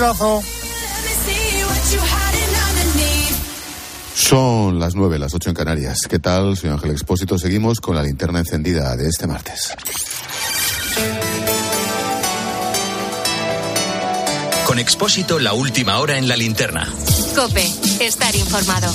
abrazo. Son las 9, las 8 en Canarias. ¿Qué tal? Soy Ángel Expósito. Seguimos con la linterna encendida de este martes. Con Expósito, la última hora en la linterna. COPE, estar informado.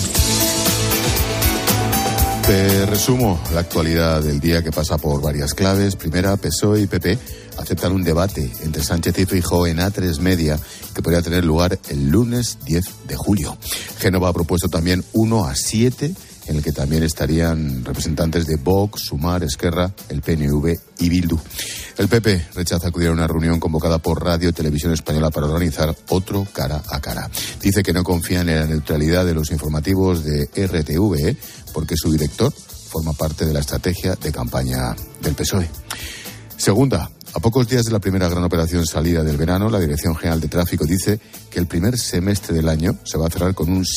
Te resumo la actualidad del día, que pasa por varias claves. Primera, PSOE y PP aceptan un debate entre Sánchez y Feijóo en A3 Media que podría tener lugar el lunes 10 de julio. Génova ha propuesto también 1 a 7, en el que también estarían representantes de Vox, Sumar, Esquerra, el PNV y Bildu. El PP rechaza acudir a una reunión convocada por Radio y Televisión Española para organizar otro cara a cara. Dice que no confían en la neutralidad de los informativos de RTV porque su director forma parte de la estrategia de campaña del PSOE. Segunda, a pocos días de la primera gran operación salida del verano, la Dirección General de Tráfico dice que el primer semestre del año se va a cerrar con un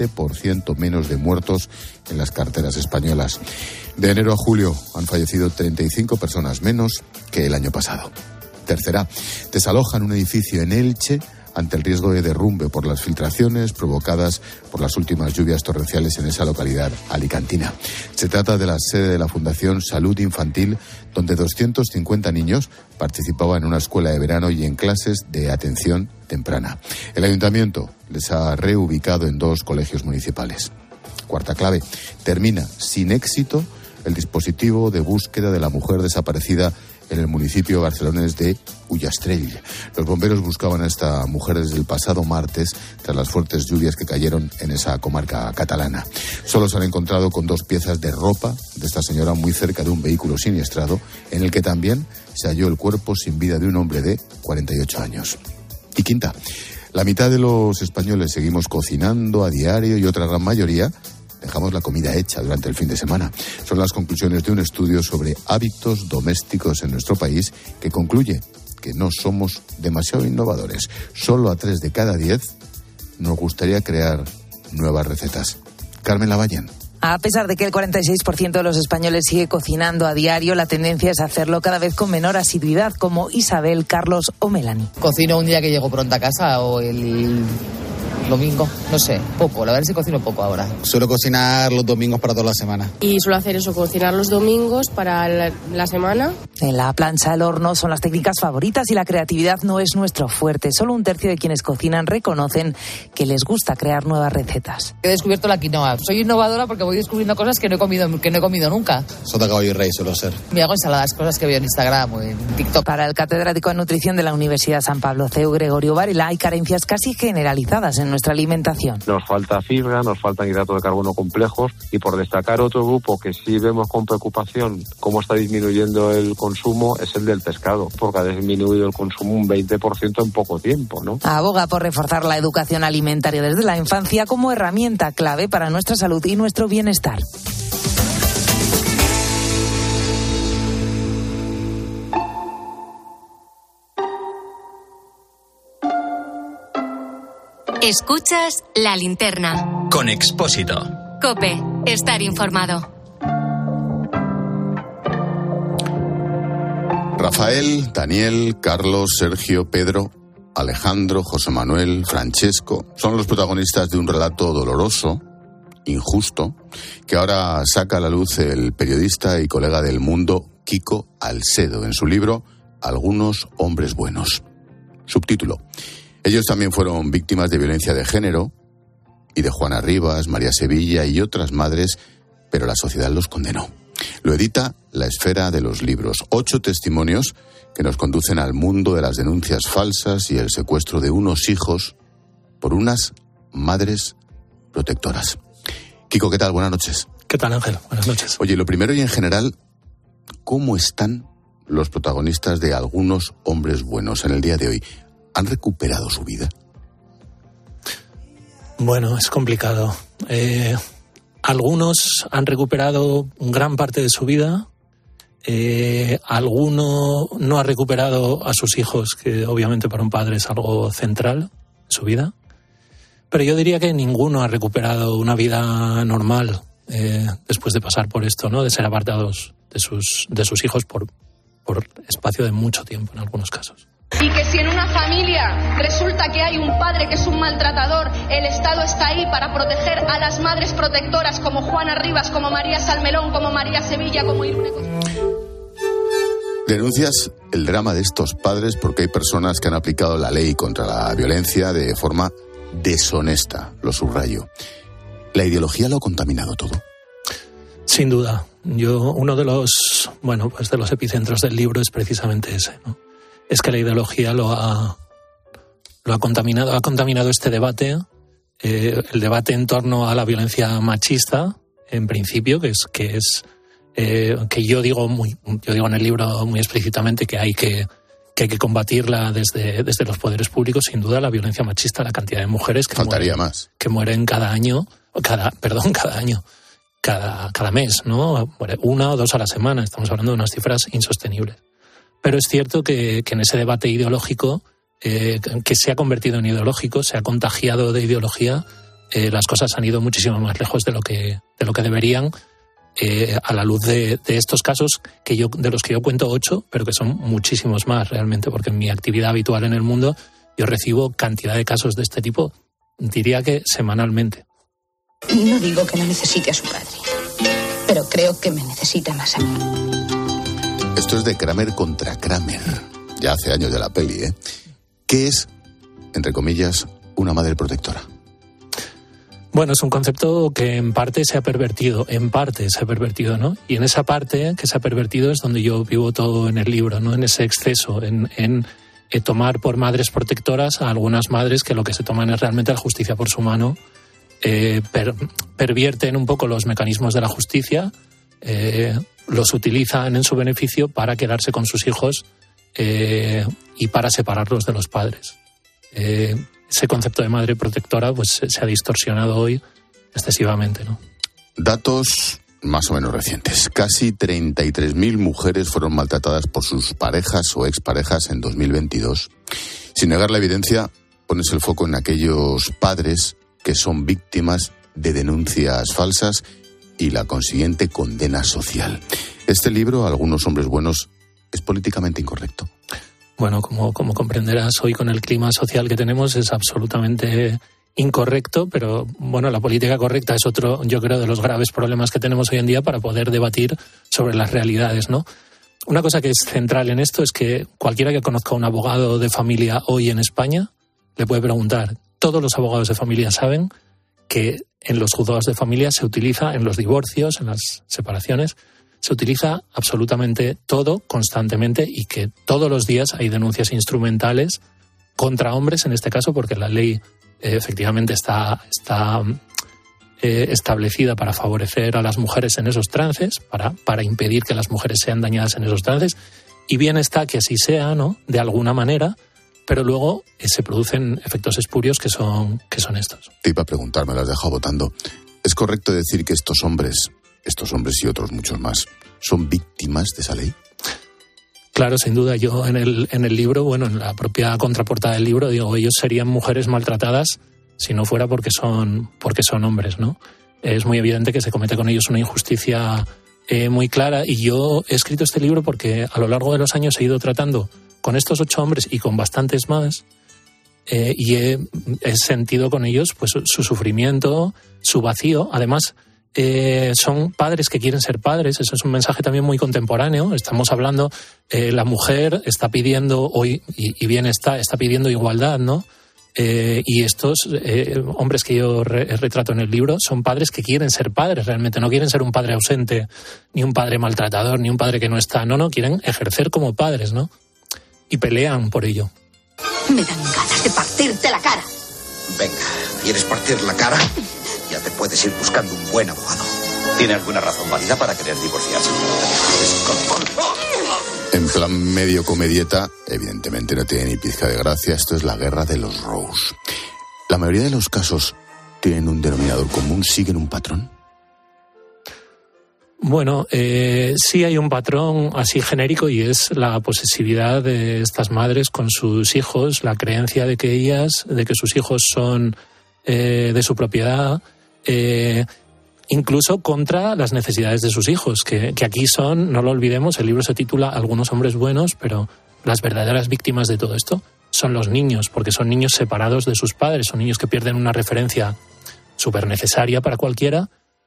7% menos de muertos en las carreteras españolas. De enero a julio han fallecido 35 personas menos que el año pasado. Tercera, desalojan un edificio en Elche ante el riesgo de derrumbe por las filtraciones provocadas por las últimas lluvias torrenciales en esa localidad alicantina. Se trata de la sede de la Fundación Salud Infantil, donde 250 niños participaban en una escuela de verano y en clases de atención temprana. El ayuntamiento les ha reubicado en 2 colegios municipales. Cuarta clave, termina sin éxito el dispositivo de búsqueda de la mujer desaparecida en el municipio barcelonés de Ullastrell. Los bomberos buscaban a esta mujer desde el pasado martes tras las fuertes lluvias que cayeron en esa comarca catalana. Solo se han encontrado con 2 piezas de ropa de esta señora muy cerca de un vehículo siniestrado, en el que también se halló el cuerpo sin vida de un hombre de 48 años. Y quinta, la mitad de los españoles seguimos cocinando a diario y otra gran mayoría dejamos la comida hecha durante el fin de semana. Son las conclusiones de un estudio sobre hábitos domésticos en nuestro país que concluye que no somos demasiado innovadores. Solo a 3 de cada 10 nos gustaría crear nuevas recetas. Carmen Lavallén. A pesar de que el 46% de los españoles sigue cocinando a diario, la tendencia es hacerlo cada vez con menor asiduidad, como Isabel, Carlos o Melanie. Cocino un día que llego pronto a casa o el domingo, no sé, poco. La verdad es que cocino poco ahora. Suelo cocinar los domingos para toda la semana. Y suelo hacer eso, cocinar los domingos para la semana. En la plancha, el horno son las técnicas favoritas y la creatividad no es nuestro fuerte. Solo un tercio de quienes cocinan reconocen que les gusta crear nuevas recetas. He descubierto la quinoa. Soy innovadora porque voy descubriendo cosas que no he comido nunca. Sota, caballo y rey suelo ser. Me hago ensaladas, cosas que veo en Instagram o en TikTok. Para el catedrático de nutrición de la Universidad San Pablo CEU, Gregorio Varela, hay carencias casi generalizadas en nuestra alimentación. Nos falta fibra, nos faltan hidratos de carbono complejos y por destacar otro grupo que sí vemos con preocupación cómo está disminuyendo el consumo es el del pescado, porque ha disminuido el consumo un 20% en poco tiempo, ¿no? Aboga por reforzar la educación alimentaria desde la infancia como herramienta clave para nuestra salud y nuestro bienestar. Escuchas La Linterna. Con Expósito. COPE, estar informado. Rafael, Daniel, Carlos, Sergio, Pedro, Alejandro, José Manuel, Francesco son los protagonistas de un relato doloroso, injusto, que ahora saca a la luz el periodista y colega del Mundo Kiko Alcedo en su libro Algunos hombres buenos. Subtítulo: ellos también fueron víctimas de violencia de género y de Juana Rivas, María Sevilla y otras madres, pero la sociedad los condenó. Lo edita La Esfera de los Libros. 8 testimonios que nos conducen al mundo de las denuncias falsas y el secuestro de unos hijos por unas madres protectoras. Kiko, ¿qué tal? Buenas noches. ¿Qué tal, Ángel? Buenas noches. Oye, lo primero y en general, ¿cómo están los protagonistas de Algunos hombres buenos en el día de hoy? ¿Han recuperado su vida? Bueno, es complicado. Algunos han recuperado gran parte de su vida. Alguno no ha recuperado a sus hijos, que obviamente para un padre es algo central en su vida. Pero yo diría que ninguno ha recuperado una vida normal después de pasar por esto, ¿no? De ser apartados de sus hijos por espacio de mucho tiempo en algunos casos. Y que si en una familia resulta que hay un padre que es un maltratador, el Estado está ahí para proteger a las madres protectoras como Juana Rivas, como María Salmerón, como María Sevilla, como Irune. Denuncias el drama de estos padres porque hay personas que han aplicado la ley contra la violencia de forma deshonesta, lo subrayo. ¿La ideología lo ha contaminado todo? Sin duda. Uno de los epicentros del libro es precisamente ese, ¿no? Es que la ideología lo ha contaminado este debate, el debate en torno a la violencia machista, en principio, que yo digo en el libro muy explícitamente que hay que combatirla desde los poderes públicos. Sin duda, la violencia machista, la cantidad de mujeres que mueren cada mes, ¿no? Muere 1 o 2 a la semana. Estamos hablando de unas cifras insostenibles. Pero es cierto que en ese debate ideológico, que se ha convertido en ideológico, se ha contagiado de ideología, las cosas han ido muchísimo más lejos de lo que deberían, a la luz de estos casos de los que yo cuento 8, pero que son muchísimos más realmente, porque en mi actividad habitual en el mundo yo recibo cantidad de casos de este tipo, diría que semanalmente. Y no digo que no necesite a su padre, pero creo que me necesita más a mí. Esto es de Kramer contra Kramer, ya hace años de la peli, ¿eh? ¿Qué es, entre comillas, una madre protectora? Bueno, es un concepto que en parte se ha pervertido, ¿no? Y en esa parte que se ha pervertido es donde yo vivo todo en el libro, ¿no? En ese exceso, en tomar por madres protectoras a algunas madres que lo que se toman es realmente la justicia por su mano, pervierten un poco los mecanismos de la justicia, los utilizan en su beneficio para quedarse con sus hijos y para separarlos de los padres. Ese concepto de madre protectora pues se ha distorsionado hoy excesivamente, ¿no? Datos más o menos recientes. Casi 33.000 mujeres fueron maltratadas por sus parejas o exparejas en 2022. Sin negar la evidencia, pones el foco en aquellos padres que son víctimas de denuncias falsas y la consiguiente condena social. Este libro, Algunos hombres buenos, es políticamente incorrecto. Bueno, como comprenderás, hoy con el clima social que tenemos es absolutamente incorrecto, pero bueno, la política correcta es otro, yo creo, de los graves problemas que tenemos hoy en día para poder debatir sobre las realidades, ¿no? Una cosa que es central en esto es que cualquiera que conozca a un abogado de familia hoy en España le puede preguntar. Todos los abogados de familia saben que en los juzgados de familia se utiliza, en los divorcios, en las separaciones, se utiliza absolutamente todo constantemente y que todos los días hay denuncias instrumentales contra hombres, en este caso, porque la ley efectivamente está establecida para favorecer a las mujeres en esos trances, para impedir que las mujeres sean dañadas en esos trances. Y bien está que así sea, ¿no? De alguna manera, pero luego se producen efectos espurios que son estos. Te iba a preguntar, me lo has dejado votando. ¿Es correcto decir que estos hombres y otros muchos más, son víctimas de esa ley? Claro, sin duda. Yo en el libro, bueno, en la propia contraportada del libro, digo, ellos serían mujeres maltratadas si no fuera porque son hombres, ¿no? Es muy evidente que se comete con ellos una injusticia muy clara, y yo he escrito este libro porque a lo largo de los años he ido tratando con estos 8 hombres y con bastantes más, y he sentido con ellos pues su sufrimiento, su vacío. Además, son padres que quieren ser padres. Eso es un mensaje también muy contemporáneo. Estamos hablando, la mujer está pidiendo hoy, y bien está pidiendo igualdad, ¿no? Y estos hombres que yo retrato en el libro son padres que quieren ser padres realmente. No quieren ser un padre ausente, ni un padre maltratador, ni un padre que no está. No, quieren ejercer como padres, ¿no? Y pelean por ello. Me dan ganas de partirte la cara. Venga, ¿quieres partir la cara? Ya te puedes ir buscando un buen abogado. ¿Tiene alguna razón válida para querer divorciarse? En plan medio comedieta, evidentemente no tiene ni pizca de gracia. Esto es La guerra de los Rose. La mayoría de los casos tienen un denominador común, siguen un patrón. Bueno, sí hay un patrón así genérico, y es la posesividad de estas madres con sus hijos, la creencia de que sus hijos son de su propiedad, incluso contra las necesidades de sus hijos, que aquí son, no lo olvidemos, el libro se titula Algunos hombres buenos, pero las verdaderas víctimas de todo esto son los niños, porque son niños separados de sus padres, son niños que pierden una referencia súper necesaria para cualquiera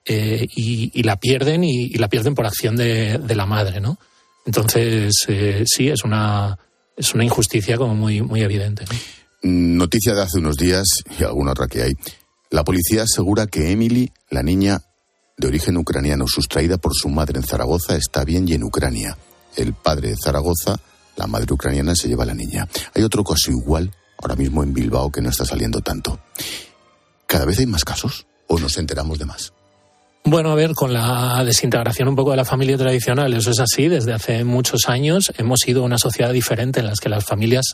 y la pierden y la pierden por acción de la madre, ¿no? Entonces, sí, es una injusticia como muy, muy evidente, ¿no? Noticia de hace unos días y alguna otra que hay. La policía asegura que Emily, la niña de origen ucraniano sustraída por su madre en Zaragoza, está bien y en Ucrania. El padre de Zaragoza, la madre ucraniana, se lleva a la niña. Hay otro caso igual ahora mismo en Bilbao que no está saliendo tanto. ¿Cada vez hay más casos o nos enteramos de más? Bueno, a ver, con la desintegración un poco de la familia tradicional, eso es así. Desde hace muchos años hemos sido una sociedad diferente en la que las familias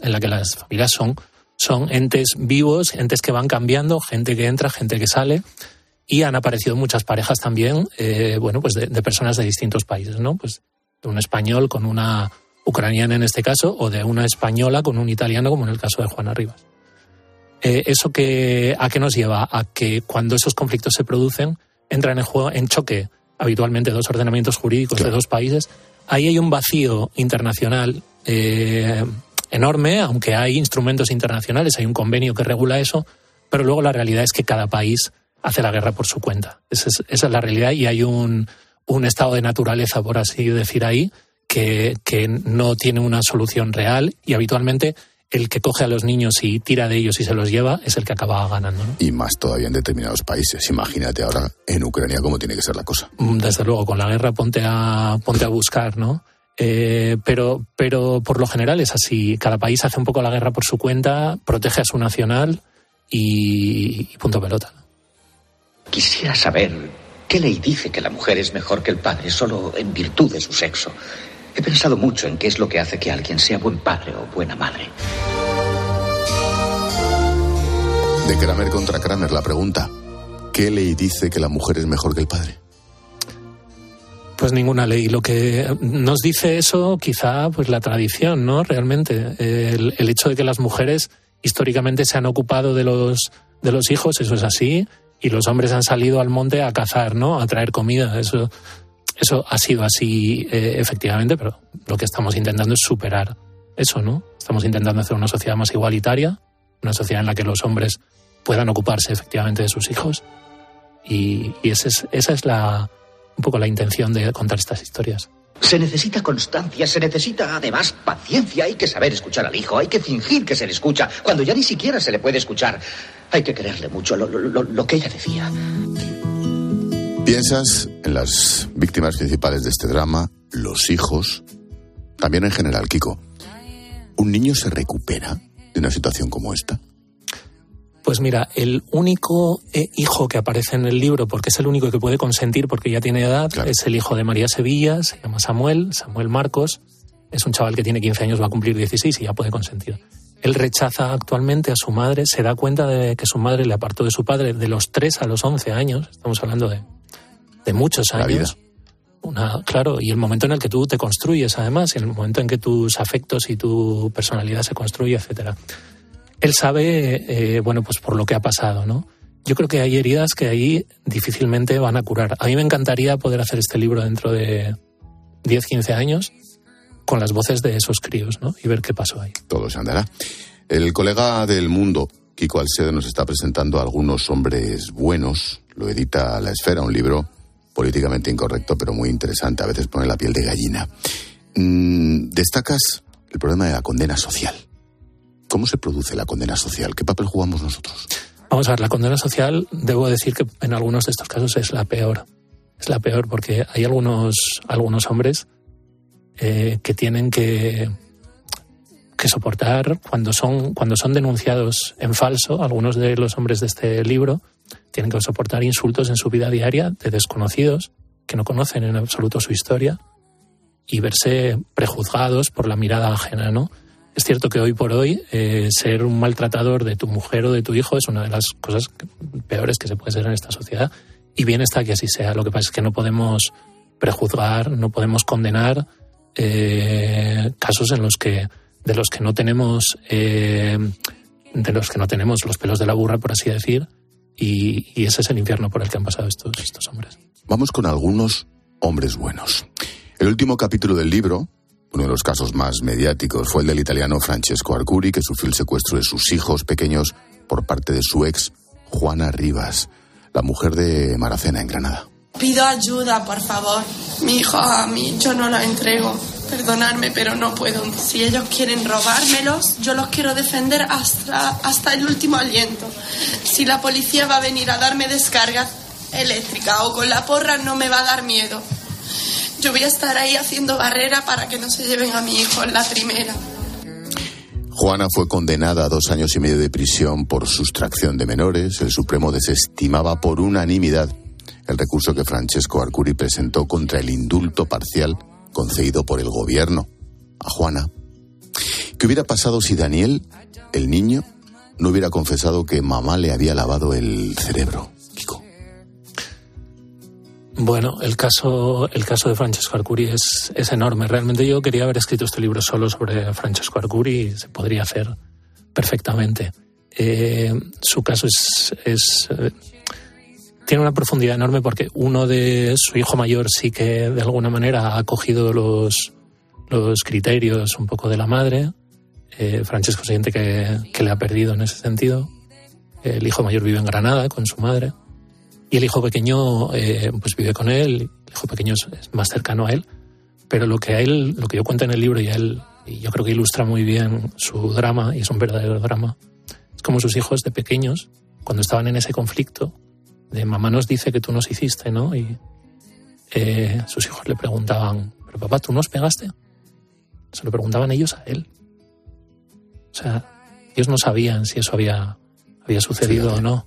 son entes vivos, entes que van cambiando, gente que entra, gente que sale, y han aparecido muchas parejas también, pues de personas de distintos países, ¿no? Pues de un español con una ucraniana en este caso, o de una española con un italiano, como en el caso de Juana Rivas. ¿Eso a qué nos lleva? A que cuando esos conflictos se producen, entran en choque habitualmente dos ordenamientos jurídicos de dos países. Ahí hay un vacío internacional enorme, aunque hay instrumentos internacionales, hay un convenio que regula eso, pero luego la realidad es que cada país hace la guerra por su cuenta. Esa es la realidad, y hay un estado de naturaleza, por así decir, ahí, que no tiene una solución real, y habitualmente el que coge a los niños y tira de ellos y se los lleva es el que acaba ganando, ¿no? Y más todavía en determinados países. Imagínate ahora en Ucrania cómo tiene que ser la cosa. Desde luego, con la guerra ponte a buscar, ¿no? Pero por lo general es así. Cada país hace un poco la guerra por su cuenta, protege a su nacional y punto pelota. Quisiera saber qué ley dice que la mujer es mejor que el padre solo en virtud de su sexo. He pensado mucho en qué es lo que hace que alguien sea buen padre o buena madre. De Kramer contra Kramer, la pregunta: ¿qué ley dice que la mujer es mejor que el padre? Pues ninguna ley. Lo que nos dice eso, quizá, pues la tradición, ¿no? Realmente. El hecho de que las mujeres históricamente se han ocupado de los hijos, eso es así, y los hombres han salido al monte a cazar, ¿no? A traer comida. Eso ha sido así, efectivamente, pero lo que estamos intentando es superar eso, ¿no? Estamos intentando hacer una sociedad más igualitaria, una sociedad en la que los hombres puedan ocuparse efectivamente de sus hijos, y esa es un poco la intención de contar estas historias. Se necesita constancia, se necesita además paciencia. Hay que saber escuchar al hijo, hay que fingir que se le escucha, cuando ya ni siquiera se le puede escuchar. Hay que quererle mucho, lo que ella decía. ¿Piensas en las víctimas principales de este drama, los hijos? También en general, Kiko, ¿un niño se recupera de una situación como esta? Pues mira, el único hijo que aparece en el libro, porque es el único que puede consentir porque ya tiene edad, claro, es el hijo de María Sevilla, se llama Samuel Marcos. Es un chaval que tiene 15 años, va a cumplir 16 y ya puede consentir. Él rechaza actualmente a su madre, se da cuenta de que su madre le apartó de su padre de los 3 a los 11 años, estamos hablando de muchos años. Claro, y el momento en el que tú te construyes, además, y el momento en que tus afectos y tu personalidad se construye, etcétera. Él sabe, pues por lo que ha pasado, ¿no? Yo creo que hay heridas que ahí difícilmente van a curar. A mí me encantaría poder hacer este libro dentro de 10, 15 años con las voces de esos críos, ¿no? Y ver qué pasó ahí. Todo se andará. El colega del Mundo, Kiko Alcedo, nos está presentando a algunos hombres buenos. Lo edita La Esfera, un libro políticamente incorrecto, pero muy interesante. A veces pone la piel de gallina. Destacas el problema de la condena social. ¿Cómo se produce la condena social? ¿Qué papel jugamos nosotros? Vamos a ver, la condena social, debo decir que en algunos de estos casos es la peor. Es la peor porque hay algunos hombres que tienen que soportar cuando son denunciados en falso. Algunos de los hombres de este libro tienen que soportar insultos en su vida diaria de desconocidos que no conocen en absoluto su historia y verse prejuzgados por la mirada ajena, ¿no? Es cierto que hoy por hoy ser un maltratador de tu mujer o de tu hijo es una de las cosas peores que se puede ser en esta sociedad, y bien está que así sea. Lo que pasa es que no podemos prejuzgar, no podemos condenar casos de los que no tenemos los pelos de la burra, por así decir, y ese es el infierno por el que han pasado estos hombres. Vamos con algunos hombres buenos. El último capítulo del libro Uno de los casos más mediáticos fue el del italiano Francesco Arcuri, que sufrió el secuestro de sus hijos pequeños por parte de su ex, Juana Rivas, la mujer de Maracena, en Granada. Pido ayuda, por favor. Mi hijo a mí, yo no lo entrego. Perdonadme, pero no puedo. Si ellos quieren robármelos, yo los quiero defender hasta el último aliento. Si la policía va a venir a darme descarga eléctrica o con la porra, no me va a dar miedo. Yo voy a estar ahí haciendo barrera para que no se lleven a mi hijo en la primera. Juana fue condenada a 2 años y medio de prisión por sustracción de menores. El Supremo desestimaba por unanimidad el recurso que Francesco Arcuri presentó contra el indulto parcial concedido por el gobierno a Juana. ¿Qué hubiera pasado si Daniel, el niño, no hubiera confesado que mamá le había lavado el cerebro? Kiko. Bueno, el caso de Francesco Arcuri es enorme. Realmente yo quería haber escrito este libro solo sobre Francesco Arcuri y se podría hacer perfectamente. Su caso tiene una profundidad enorme porque su hijo mayor sí que de alguna manera ha cogido los criterios un poco de la madre. Francesco siente que le ha perdido en ese sentido. El hijo mayor vive en Granada con su madre. Y el hijo pequeño pues vive con él. El hijo pequeño es más cercano a él. Pero lo que yo cuento en el libro y yo creo que ilustra muy bien su drama, y es un verdadero drama, es como sus hijos de pequeños, cuando estaban en ese conflicto de mamá nos dice que tú nos hiciste, ¿no? Y sus hijos le preguntaban, pero papá, ¿tú nos pegaste? Se lo preguntaban ellos a él. O sea, ellos no sabían si eso había sucedido o no.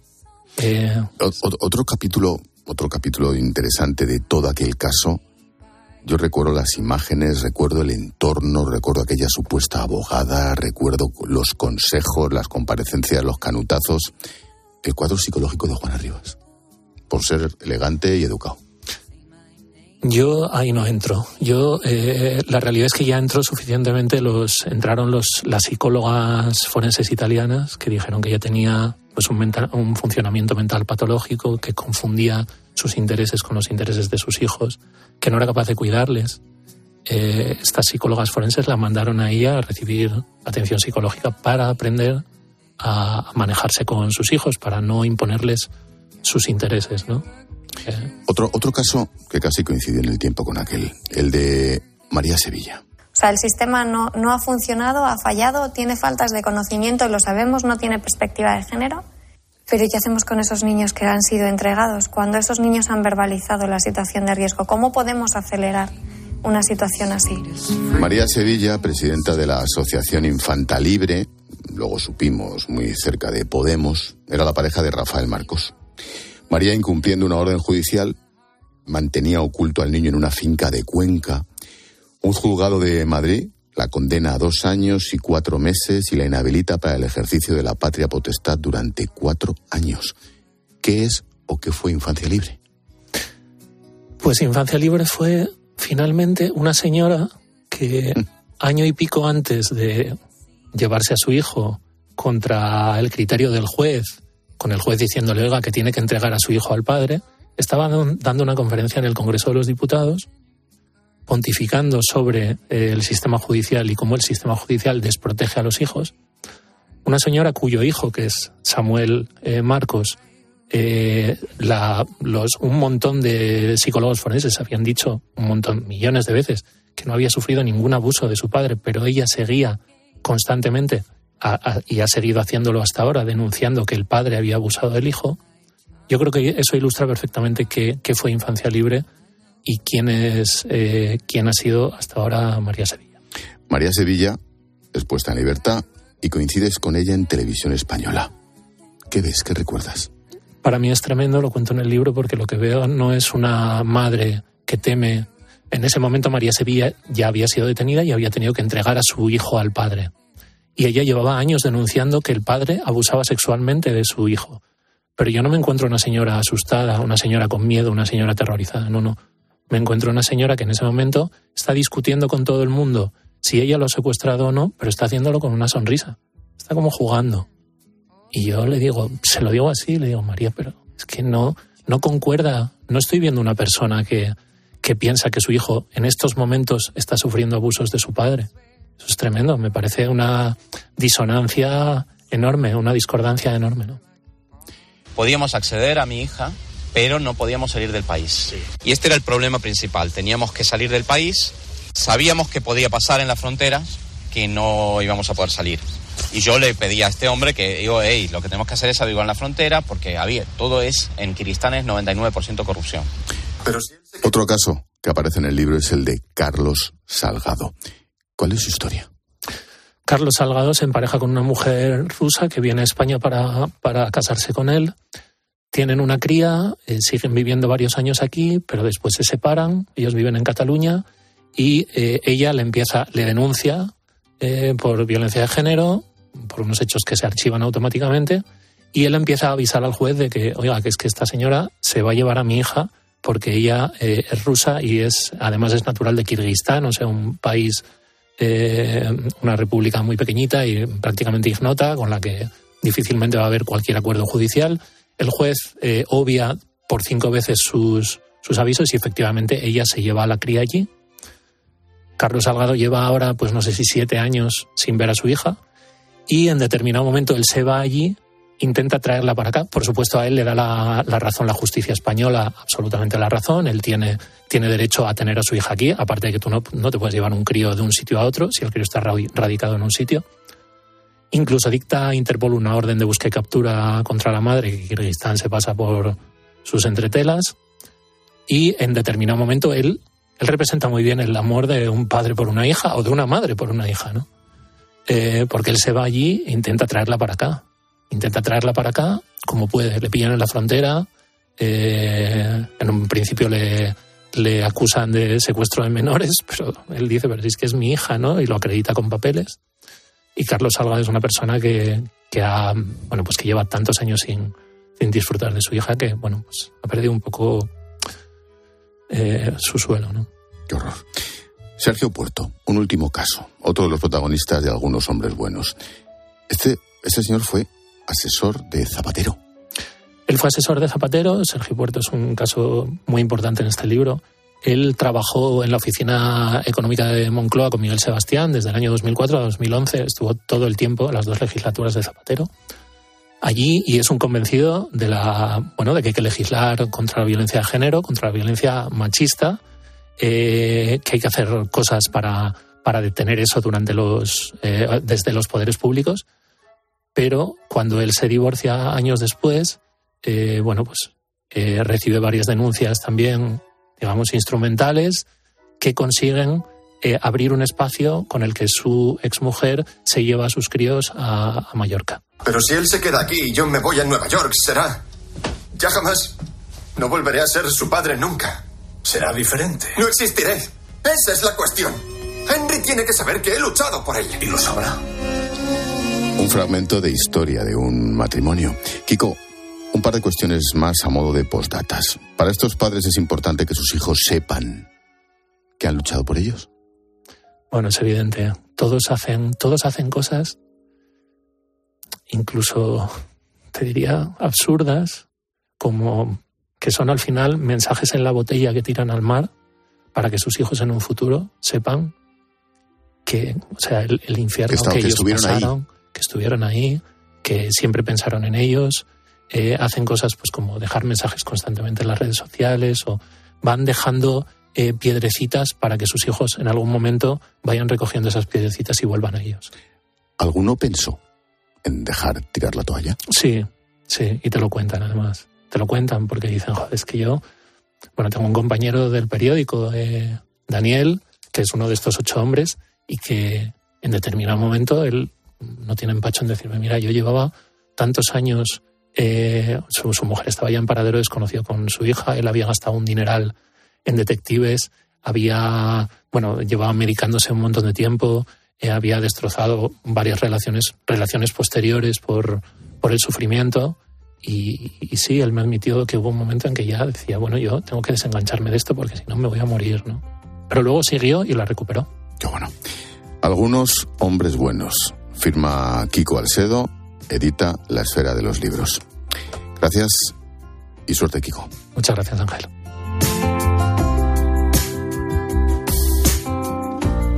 Otro capítulo interesante de todo aquel caso. Yo recuerdo las imágenes, recuerdo el entorno, recuerdo aquella supuesta abogada, recuerdo los consejos, las comparecencias, los canutazos, el cuadro psicológico de Juana Rivas, por ser elegante y educado. Yo ahí no entro. La realidad es que ya entró suficientemente. Entraron las psicólogas forenses italianas que dijeron que ella tenía pues un funcionamiento mental patológico, que confundía sus intereses con los intereses de sus hijos, que no era capaz de cuidarles. Estas psicólogas forenses la mandaron a ella a recibir atención psicológica para aprender a manejarse con sus hijos, para no imponerles sus intereses, ¿no? Otro caso que casi coincidió en el tiempo con aquel, el de María Sevilla. O sea, el sistema no ha funcionado, ha fallado, tiene faltas de conocimiento, lo sabemos, no tiene perspectiva de género. Pero ¿qué hacemos con esos niños que han sido entregados? Cuando esos niños han verbalizado la situación de riesgo, ¿cómo podemos acelerar una situación así? María Sevilla, presidenta de la Asociación Infanta Libre, luego supimos muy cerca de Podemos, era la pareja de Rafael Marcos. María, incumpliendo una orden judicial, mantenía oculto al niño en una finca de Cuenca. Un juzgado de Madrid la condena a 2 años y 4 meses y la inhabilita para el ejercicio de la patria potestad durante 4 años. ¿Qué es o qué fue Infancia Libre? Pues Infancia Libre fue finalmente una señora que año y pico antes de llevarse a su hijo contra el criterio del juez, con el juez diciéndole, oiga, que tiene que entregar a su hijo al padre, estaba dando una conferencia en el Congreso de los Diputados pontificando sobre el sistema judicial y cómo el sistema judicial desprotege a los hijos. Una señora cuyo hijo, que es Samuel Marcos, un montón de psicólogos forenses habían dicho millones de veces que no había sufrido ningún abuso de su padre, pero ella seguía constantemente y ha seguido haciéndolo hasta ahora, denunciando que el padre había abusado del hijo. Yo creo que eso ilustra perfectamente qué fue Infancia Libre y quién ha sido hasta ahora María Sevilla. María Sevilla es puesta en libertad y coincides con ella en Televisión Española. ¿Qué ves? ¿Qué recuerdas? Para mí es tremendo, lo cuento en el libro, porque lo que veo no es una madre que teme. En ese momento María Sevilla ya había sido detenida y había tenido que entregar a su hijo al padre. Y ella llevaba años denunciando que el padre abusaba sexualmente de su hijo. Pero yo no me encuentro una señora asustada, una señora con miedo, una señora aterrorizada, no. Me encuentro una señora que en ese momento está discutiendo con todo el mundo si ella lo ha secuestrado o no, pero está haciéndolo con una sonrisa. Está como jugando. Y yo se lo digo así, le digo, María, pero es que no concuerda. No estoy viendo una persona que que piensa que su hijo en estos momentos está sufriendo abusos de su padre. Eso es tremendo, me parece una disonancia enorme, una discordancia enorme, ¿no? Podíamos acceder a mi hija, pero no podíamos salir del país. Sí. Y este era el problema principal, teníamos que salir del país, sabíamos que podía pasar en la frontera, que no íbamos a poder salir. Y yo le pedí a este hombre que, digo, hey, lo que tenemos que hacer es averiguar en la frontera, porque todo es, en Kirguistán es 99% corrupción. Pero otro caso que aparece en el libro es el de Carlos Salgado. ¿Cuál es su historia? Carlos Salgado se empareja con una mujer rusa que viene a España para casarse con él. Tienen una cría, siguen viviendo varios años aquí, pero después se separan. Ellos viven en Cataluña y ella le denuncia por violencia de género, por unos hechos que se archivan automáticamente, y él empieza a avisar al juez de que, oiga, que es que esta señora se va a llevar a mi hija porque ella es rusa y además es natural de Kirguistán, o sea, un país, una república muy pequeñita y prácticamente ignota, con la que difícilmente va a haber cualquier acuerdo judicial. El juez obvia por 5 veces sus avisos y efectivamente ella se lleva a la cría allí. Carlos Salgado lleva ahora, pues no sé si 7 años sin ver a su hija, y en determinado momento él se va allí, intenta traerla para acá. Por supuesto, a él le da la razón la justicia española, absolutamente la razón. Él tiene derecho a tener a su hija aquí, aparte de que tú no te puedes llevar un crío de un sitio a otro si el crío está radicado en un sitio. Incluso dicta a Interpol una orden de búsqueda y captura contra la madre, que Kirguistán se pasa por sus entretelas, y en determinado momento él representa muy bien el amor de un padre por una hija o de una madre por una hija, ¿no? Porque él se va allí e intenta traerla para acá. Intenta traerla para acá como puede. Le pillan en la frontera. En un principio le acusan de secuestro de menores, pero él dice, pero si es que es mi hija, ¿no? Y lo acredita con papeles. Y Carlos Salgado es una persona que lleva tantos años sin disfrutar de su hija que, pues ha perdido un poco su suelo, ¿no? Qué horror. Sergio Puerto, un último caso. Otro de los protagonistas de Algunos hombres buenos. Este señor fue asesor de Zapatero. Él fue asesor de Zapatero. Sergio Puerto es un caso muy importante en este libro. Él trabajó en la oficina económica de Moncloa con Miguel Sebastián desde el año 2004 a 2011. Estuvo todo el tiempo, las 2 legislaturas de Zapatero, allí, y es un convencido de que hay que legislar contra la violencia de género, contra la violencia machista, que hay que hacer cosas para detener eso desde los poderes públicos. Pero cuando él se divorcia años después, recibe varias denuncias también, digamos, instrumentales, que consiguen abrir un espacio con el que su exmujer se lleva a sus críos a Mallorca. Pero si él se queda aquí y yo me voy a Nueva York, será... Ya jamás... No volveré a ser su padre nunca. Será diferente. No existiré. Esa es la cuestión. Henry tiene que saber que he luchado por él. Y lo sabrá. Un fragmento de historia de un matrimonio. Kiko, un par de cuestiones más a modo de postdatas. Para estos padres es importante que sus hijos sepan que han luchado por ellos. Bueno, es evidente. Todos hacen cosas, incluso, te diría, absurdas, como que son al final mensajes en la botella que tiran al mar para que sus hijos en un futuro sepan que, o sea, el infierno que ellos pasaron, que estuvieron ahí, que siempre pensaron en ellos. Hacen cosas pues como dejar mensajes constantemente en las redes sociales, o van dejando piedrecitas para que sus hijos en algún momento vayan recogiendo esas piedrecitas y vuelvan a ellos. ¿Alguno pensó en dejar tirar la toalla? Sí, y te lo cuentan además. Te lo cuentan porque dicen, joder, es que yo... Bueno, tengo un compañero del periódico, Daniel, que es uno de estos 8 hombres, y que en determinado momento él no tiene empacho en decirme, mira, yo llevaba tantos años, su mujer estaba ya en paradero desconocido con su hija, él había gastado un dineral en detectives, llevaba medicándose un montón de tiempo, había destrozado varias relaciones posteriores por el sufrimiento. Y sí, él me admitió que hubo un momento en que ya decía, bueno, yo tengo que desengancharme de esto porque si no me voy a morir, ¿no? Pero luego siguió y la recuperó. Qué bueno. Algunos hombres buenos. Firma Kiko Alcedo, edita La Esfera de los Libros. Gracias y suerte, Kiko. Muchas gracias, Ángel.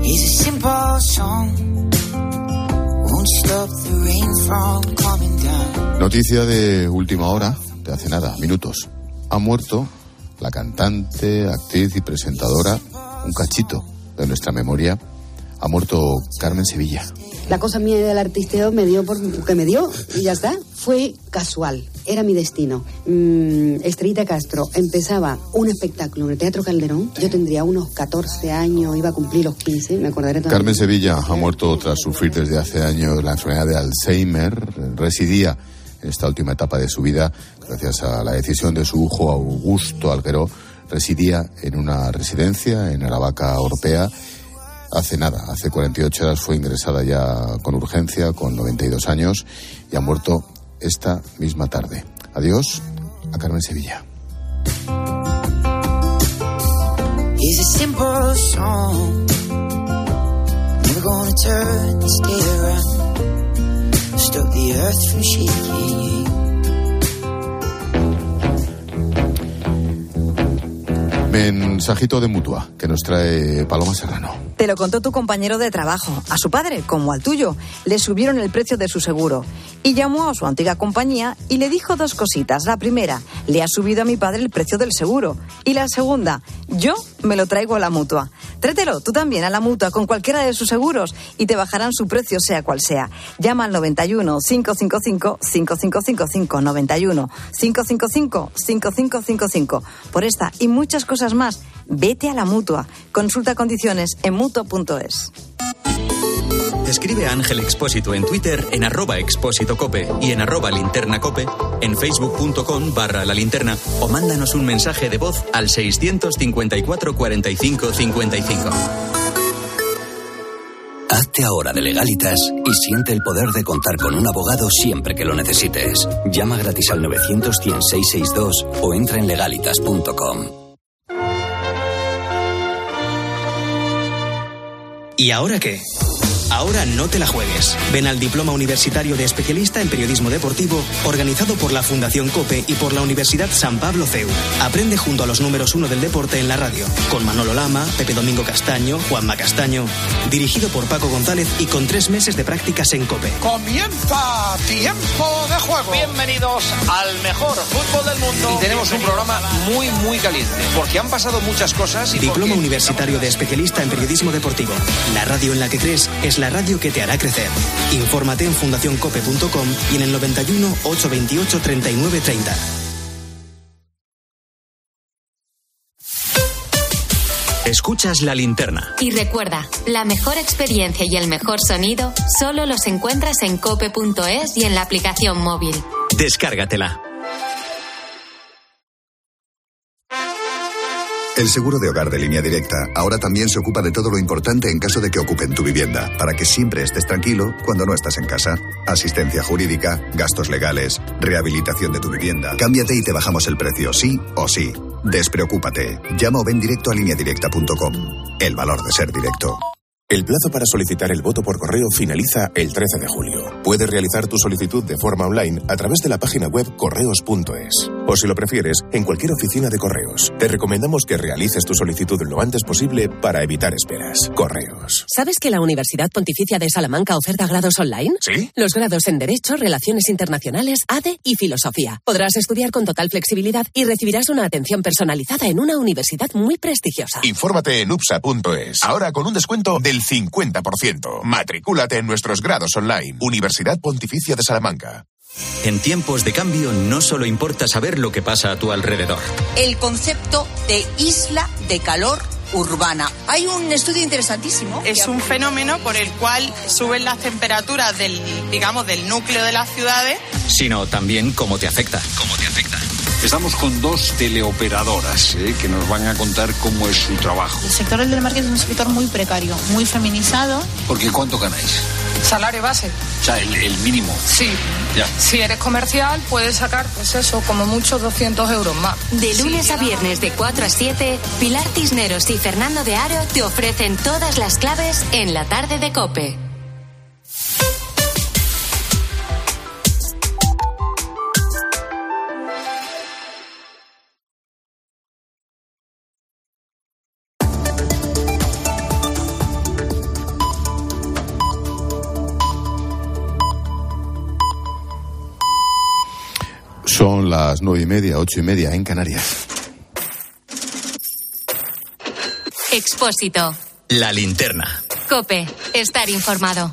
Noticia de última hora, de hace nada, minutos. Ha muerto la cantante, actriz y presentadora, un cachito de nuestra memoria. Ha muerto Carmen Sevilla. La cosa mía del artisteo me dio porque me dio y ya está. Fue casual, era mi destino. Estrellita Castro empezaba un espectáculo en el Teatro Calderón. Yo tendría unos 14 años, iba a cumplir los 15, me acordaré todavía. Carmen Sevilla ha muerto tras sufrir desde hace años la enfermedad de Alzheimer. Residía en esta última etapa de su vida, gracias a la decisión de su hijo Augusto Algueró, residía en una residencia en Aravaca Orpea. Hace nada, hace 48 horas fue ingresada ya con urgencia, con 92 años, y ha muerto esta misma tarde. Adiós a Carmen Sevilla. It's a simple song. Never gonna turn this day around. Stop the earth from shaking. Mensajito de Mutua que nos trae Paloma Serrano. Te lo contó tu compañero de trabajo. A su padre, como al tuyo, le subieron el precio de su seguro. Y llamó a su antigua compañía y le dijo dos cositas. La primera, le ha subido a mi padre el precio del seguro. Y la segunda, yo me lo traigo a la Mutua. Trételo tú también a la Mutua con cualquiera de sus seguros y te bajarán su precio sea cual sea. Llama al 91 555 5555 91 555 5555. Por esta y muchas cosas más, vete a la Mutua. Consulta condiciones en mutua.es. Escribe a Ángel Expósito en Twitter en @expósitocope y en @linternacope, en facebook.com/la linterna, o mándanos un mensaje de voz al 654 45 55. Hazte ahora de Legalitas y siente el poder de contar con un abogado siempre que lo necesites. Llama gratis al 900-100-662 o entra en legalitas.com. ¿Y ahora qué? Ahora no te la juegues. Ven al Diploma Universitario de Especialista en Periodismo Deportivo, organizado por la Fundación COPE y por la Universidad San Pablo CEU. Aprende junto a los números 1 del deporte en la radio, con Manolo Lama, Pepe Domingo Castaño, Juanma Castaño. Dirigido por Paco González y con 3 meses de prácticas en COPE. ¡Comienza Tiempo de Juego! Bienvenidos al mejor fútbol del mundo. Y tenemos un programa muy caliente, porque han pasado muchas cosas. Y Diploma Universitario de Especialista en Periodismo Deportivo. La radio en la que crees es la radio que te hará crecer. Infórmate en fundacioncope.com y en el 91 828 3930. Escuchas La Linterna. Y recuerda, la mejor experiencia y el mejor sonido solo los encuentras en cope.es y en la aplicación móvil. Descárgatela. El seguro de hogar de Línea Directa ahora también se ocupa de todo lo importante en caso de que ocupen tu vivienda, para que siempre estés tranquilo cuando no estás en casa. Asistencia jurídica, gastos legales, rehabilitación de tu vivienda. Cámbiate y te bajamos el precio, sí o sí. Despreocúpate. Llama o ven directo a lineadirecta.com. El valor de ser directo. El plazo para solicitar el voto por correo finaliza el 13 de julio. Puedes realizar tu solicitud de forma online a través de la página web correos.es. O si lo prefieres, en cualquier oficina de correos. Te recomendamos que realices tu solicitud lo antes posible para evitar esperas. Correos. ¿Sabes que la Universidad Pontificia de Salamanca oferta grados online? ¿Sí? Los grados en Derecho, Relaciones Internacionales, ADE y Filosofía. Podrás estudiar con total flexibilidad y recibirás una atención personalizada en una universidad muy prestigiosa. Infórmate en upsa.es. Ahora con un descuento del 50%. Matricúlate en nuestros grados online. Universidad Pontificia de Salamanca. En tiempos de cambio no solo importa saber lo que pasa a tu alrededor. El concepto de isla de calor urbana. Hay un estudio interesantísimo. Es un fenómeno por el cual suben las temperaturas del núcleo de las ciudades. Sino también cómo te afecta. Estamos con 2 teleoperadoras que nos van a contar cómo es su trabajo. El sector del telemarketing es un sector muy precario, muy feminizado. Porque ¿cuánto ganáis? Salario base. O sea, el mínimo. Sí. Ya. Si eres comercial, puedes sacar, como mucho 200 euros más. De lunes a viernes de 4 a 7, Pilar Cisneros y Fernando de Aro te ofrecen todas las claves en la tarde de COPE. Son las 9:30, 8:30 en Canarias. Expósito. La linterna. COPE. Estar informado.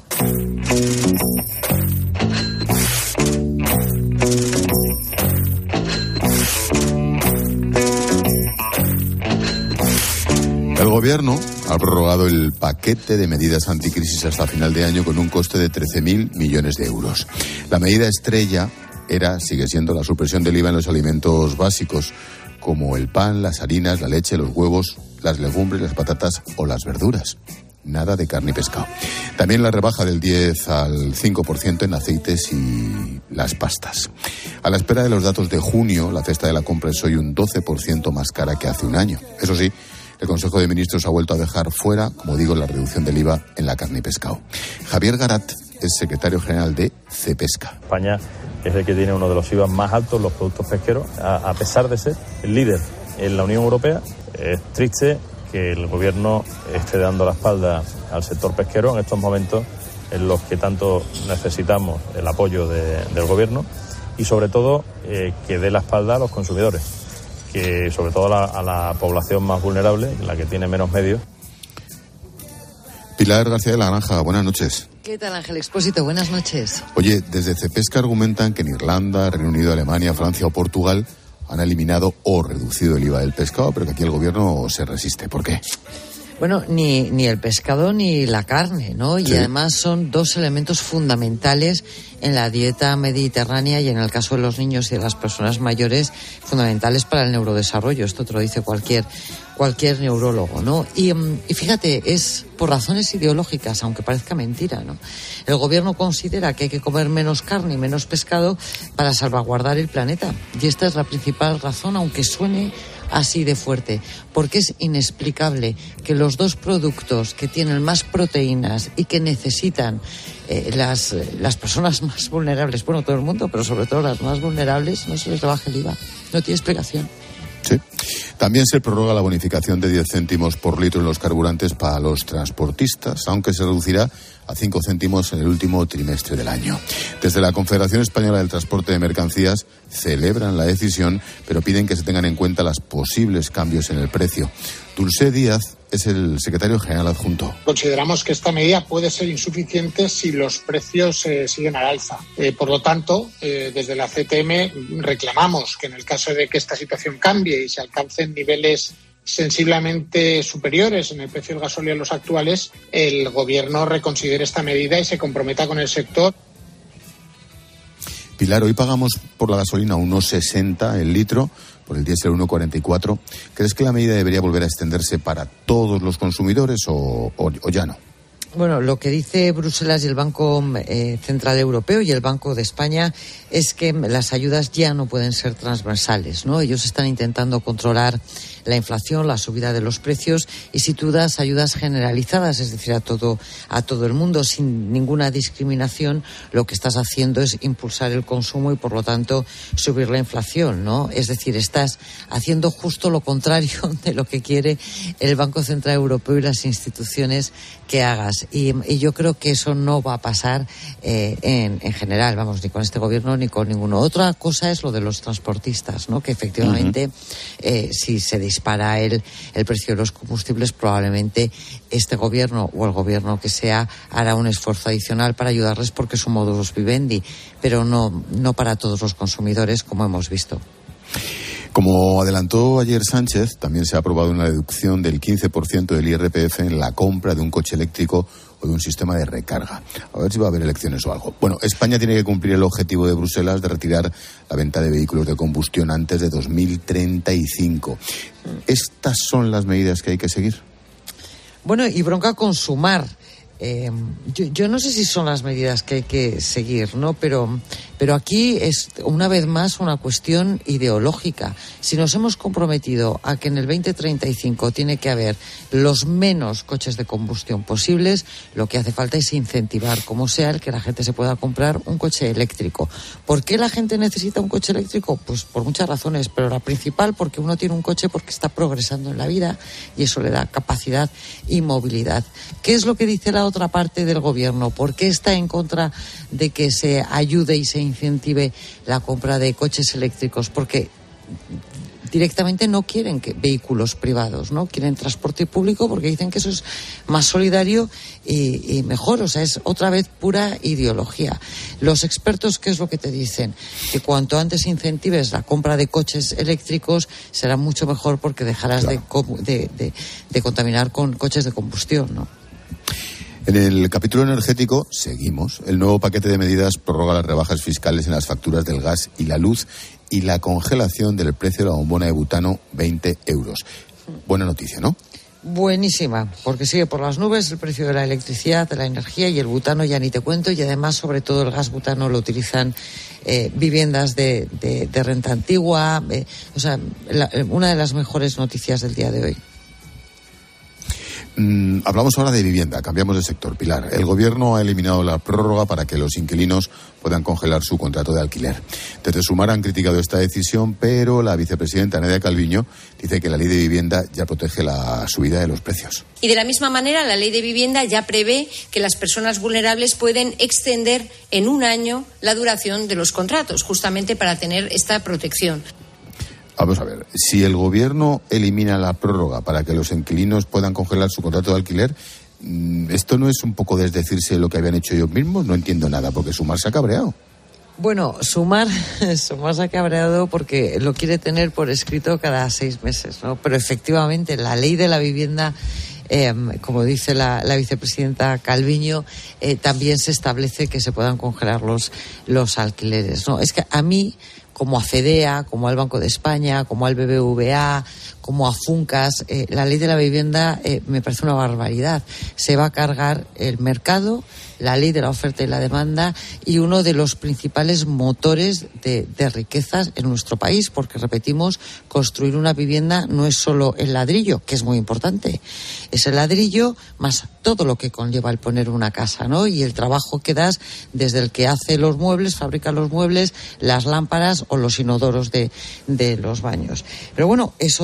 El Gobierno ha prorrogado el paquete de medidas anticrisis hasta final de año con un coste de 13.000 millones de euros. La medida estrella sigue siendo la supresión del IVA en los alimentos básicos, como el pan, las harinas, la leche, los huevos, las legumbres, las patatas o las verduras. Nada de carne y pescado. También la rebaja del 10 al 5% en aceites y las pastas. A la espera de los datos de junio, la cesta de la compra es hoy un 12% más cara que hace un año. Eso sí, el Consejo de Ministros ha vuelto a dejar fuera, como digo, la reducción del IVA en la carne y pescado. Javier Garat es secretario general de Cepesca. España es el que tiene uno de los IVA más altos, los productos pesqueros, a pesar de ser el líder en la Unión Europea. Es triste que el Gobierno esté dando la espalda al sector pesquero en estos momentos en los que tanto necesitamos el apoyo del Gobierno y sobre todo que dé la espalda a los consumidores, que sobre todo a la población más vulnerable, la que tiene menos medios. Pilar García de la Granja, buenas noches. ¿Qué tal, Ángel Expósito? Buenas noches. Oye, desde Cepesca argumentan que en Irlanda, Reino Unido, Alemania, Francia o Portugal han eliminado o reducido el IVA del pescado, pero que aquí el Gobierno se resiste. ¿Por qué? Bueno, ni el pescado ni la carne, ¿no? Y además son dos elementos fundamentales en la dieta mediterránea y en el caso de los niños y de las personas mayores, fundamentales para el neurodesarrollo. Esto te lo dice cualquier neurólogo, ¿no? Y fíjate, es por razones ideológicas, aunque parezca mentira, ¿no? El Gobierno considera que hay que comer menos carne y menos pescado para salvaguardar el planeta. Y esta es la principal razón, aunque suene así de fuerte, porque es inexplicable que los dos productos que tienen más proteínas y que necesitan las personas más vulnerables, bueno, todo el mundo, pero sobre todo las más vulnerables, no se les rebaje el IVA. No tiene explicación. Sí. También se prorroga la bonificación de 10 céntimos por litro en los carburantes para los transportistas, aunque se reducirá a 5 céntimos en el último trimestre del año. Desde la Confederación Española del Transporte de Mercancías celebran la decisión, pero piden que se tengan en cuenta los posibles cambios en el precio. Dulce Díaz es el secretario general adjunto. Consideramos que esta medida puede ser insuficiente si los precios siguen al alza. Por lo tanto, desde la CTM reclamamos que en el caso de que esta situación cambie y se alcancen niveles sensiblemente superiores en el precio del gasóleo a los actuales, el Gobierno reconsidere esta medida y se comprometa con el sector. Pilar, hoy pagamos por la gasolina 1,60 el litro, por el diésel 1,44. ¿Crees que la medida debería volver a extenderse para todos los consumidores o ya no? Bueno, lo que dice Bruselas y el Banco Central Europeo y el Banco de España es que las ayudas ya no pueden ser transversales, ¿no? Ellos están intentando controlar la inflación, la subida de los precios y si tú das ayudas generalizadas, es decir, a todo el mundo sin ninguna discriminación, lo que estás haciendo es impulsar el consumo y por lo tanto subir la inflación, ¿no? Es decir, estás haciendo justo lo contrario de lo que quiere el Banco Central Europeo y las instituciones que hagas. Y yo creo que eso no va a pasar en general, vamos, ni con este gobierno ni con ninguno. Otra cosa es lo de los transportistas, ¿no? Que efectivamente si se dispara el precio de los combustibles, probablemente este gobierno o el gobierno que sea hará un esfuerzo adicional para ayudarles porque es un modus vivendi, pero no para todos los consumidores, como hemos visto. Como adelantó ayer Sánchez, también se ha aprobado una deducción del 15% del IRPF en la compra de un coche eléctrico o de un sistema de recarga. A ver si va a haber elecciones o algo. Bueno, España tiene que cumplir el objetivo de Bruselas de retirar la venta de vehículos de combustión antes de 2035. ¿Estas son las medidas que hay que seguir? Bueno, y bronca con Sumar. Yo no sé si son las medidas que hay que seguir, ¿no? Pero aquí es una vez más una cuestión ideológica. Si nos hemos comprometido a que en el 2035 tiene que haber los menos coches de combustión posibles, lo que hace falta es incentivar, como sea, el que la gente se pueda comprar un coche eléctrico. ¿Por qué la gente necesita un coche eléctrico? Pues por muchas razones, pero la principal porque uno tiene un coche porque está progresando en la vida y eso le da capacidad y movilidad. ¿Qué es lo que dice la otra otra parte del gobierno? ¿Por qué está en contra de que se ayude y se incentive la compra de coches eléctricos? Porque directamente no quieren vehículos privados, ¿no? Quieren transporte público porque dicen que eso es más solidario y mejor. O sea, es otra vez pura ideología. Los expertos, ¿qué es lo que te dicen? Que cuanto antes incentives la compra de coches eléctricos será mucho mejor porque dejarás de contaminar con coches de combustión, ¿no? En el capítulo energético seguimos. El nuevo paquete de medidas prorroga las rebajas fiscales en las facturas del gas y la luz y la congelación del precio de la bombona de butano, 20 euros. Buena noticia, ¿no? Buenísima, porque sigue por las nubes el precio de la electricidad, de la energía, y el butano ya ni te cuento, y además, sobre todo, el gas butano lo utilizan viviendas de renta antigua. Una de las mejores noticias del día de hoy. Hablamos ahora de vivienda, cambiamos de sector. Pilar, el gobierno ha eliminado la prórroga para que los inquilinos puedan congelar su contrato de alquiler. Desde Sumar han criticado esta decisión, pero la vicepresidenta Nadia Calviño dice que la ley de vivienda ya protege la subida de los precios. Y de la misma manera, la ley de vivienda ya prevé que las personas vulnerables pueden extender en un año la duración de los contratos, justamente para tener esta protección. Vamos a ver, si el gobierno elimina la prórroga para que los inquilinos puedan congelar su contrato de alquiler, ¿esto no es un poco desdecirse lo que habían hecho ellos mismos? No entiendo nada, porque Sumar se ha cabreado. Bueno, Sumar se ha cabreado porque lo quiere tener por escrito cada 6 meses, ¿no? Pero efectivamente la ley de la vivienda, como dice la vicepresidenta Calviño, también se establece que se puedan congelar los alquileres, ¿no? Es que a mí, como a FEDEA, como al Banco de España, como al BBVA, como a Funcas, la ley de la vivienda me parece una barbaridad. Se va a cargar el mercado, la ley de la oferta y la demanda, y uno de los principales motores de riquezas en nuestro país, porque, repetimos, construir una vivienda no es solo el ladrillo, que es muy importante, es el ladrillo más todo lo que conlleva el poner una casa, ¿no? Y el trabajo que das desde el que hace los muebles, fabrica los muebles, las lámparas o los inodoros de los baños. Pero bueno, es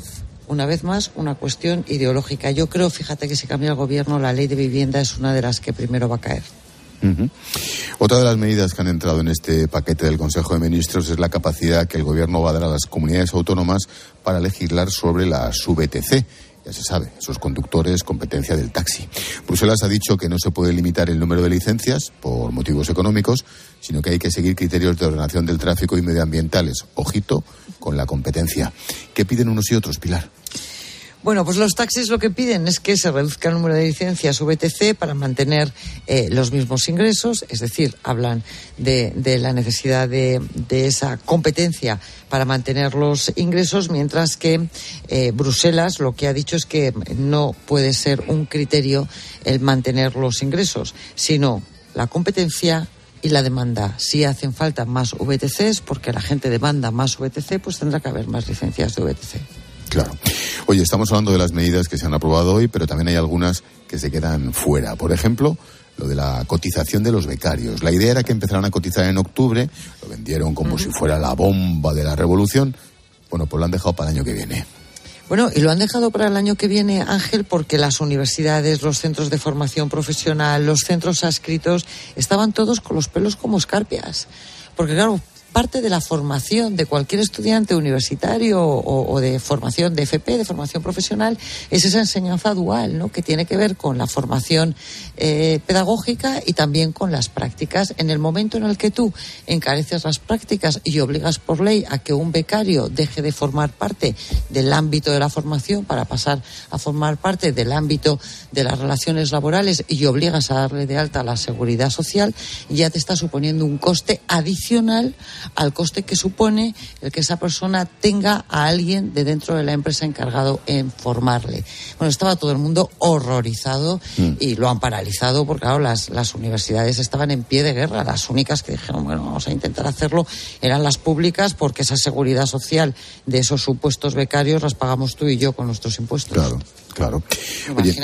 una vez más, una cuestión ideológica. Yo creo, fíjate, que si cambia el gobierno, la ley de vivienda es una de las que primero va a caer. Uh-huh. Otra de las medidas que han entrado en este paquete del Consejo de Ministros es la capacidad que el gobierno va a dar a las comunidades autónomas para legislar sobre las VTC. Ya se sabe, esos conductores, competencia del taxi. Bruselas ha dicho que no se puede limitar el número de licencias por motivos económicos, sino que hay que seguir criterios de ordenación del tráfico y medioambientales. Ojito con la competencia. ¿Qué piden unos y otros, Pilar? Bueno, pues los taxis lo que piden es que se reduzca el número de licencias VTC para mantener los mismos ingresos, es decir, hablan de la necesidad de esa competencia para mantener los ingresos, mientras que Bruselas lo que ha dicho es que no puede ser un criterio el mantener los ingresos, sino la competencia y la demanda. Si hacen falta más VTCs, porque la gente demanda más VTC, pues tendrá que haber más licencias de VTC. Claro. Oye, estamos hablando de las medidas que se han aprobado hoy, pero también hay algunas que se quedan fuera. Por ejemplo, lo de la cotización de los becarios. La idea era que empezaran a cotizar en octubre, lo vendieron como si fuera la bomba de la revolución. Bueno, pues lo han dejado para el año que viene. Bueno, y lo han dejado para el año que viene, Ángel, porque las universidades, los centros de formación profesional, los centros adscritos, estaban todos con los pelos como escarpias. Porque, claro, parte de la formación de cualquier estudiante universitario o de formación de FP, de formación profesional, es esa enseñanza dual, ¿no? Que tiene que ver con la formación pedagógica y también con las prácticas. En el momento en el que tú encareces las prácticas y obligas por ley a que un becario deje de formar parte del ámbito de la formación para pasar a formar parte del ámbito de las relaciones laborales y obligas a darle de alta a la seguridad social, ya te está suponiendo un coste adicional al coste que supone el que esa persona tenga a alguien de dentro de la empresa encargado en formarle. Bueno, estaba todo el mundo horrorizado y lo han paralizado porque, claro, las universidades estaban en pie de guerra. Las únicas que dijeron, bueno, vamos a intentar hacerlo, eran las públicas, porque esa seguridad social de esos supuestos becarios las pagamos tú y yo con nuestros impuestos. Claro. Oye,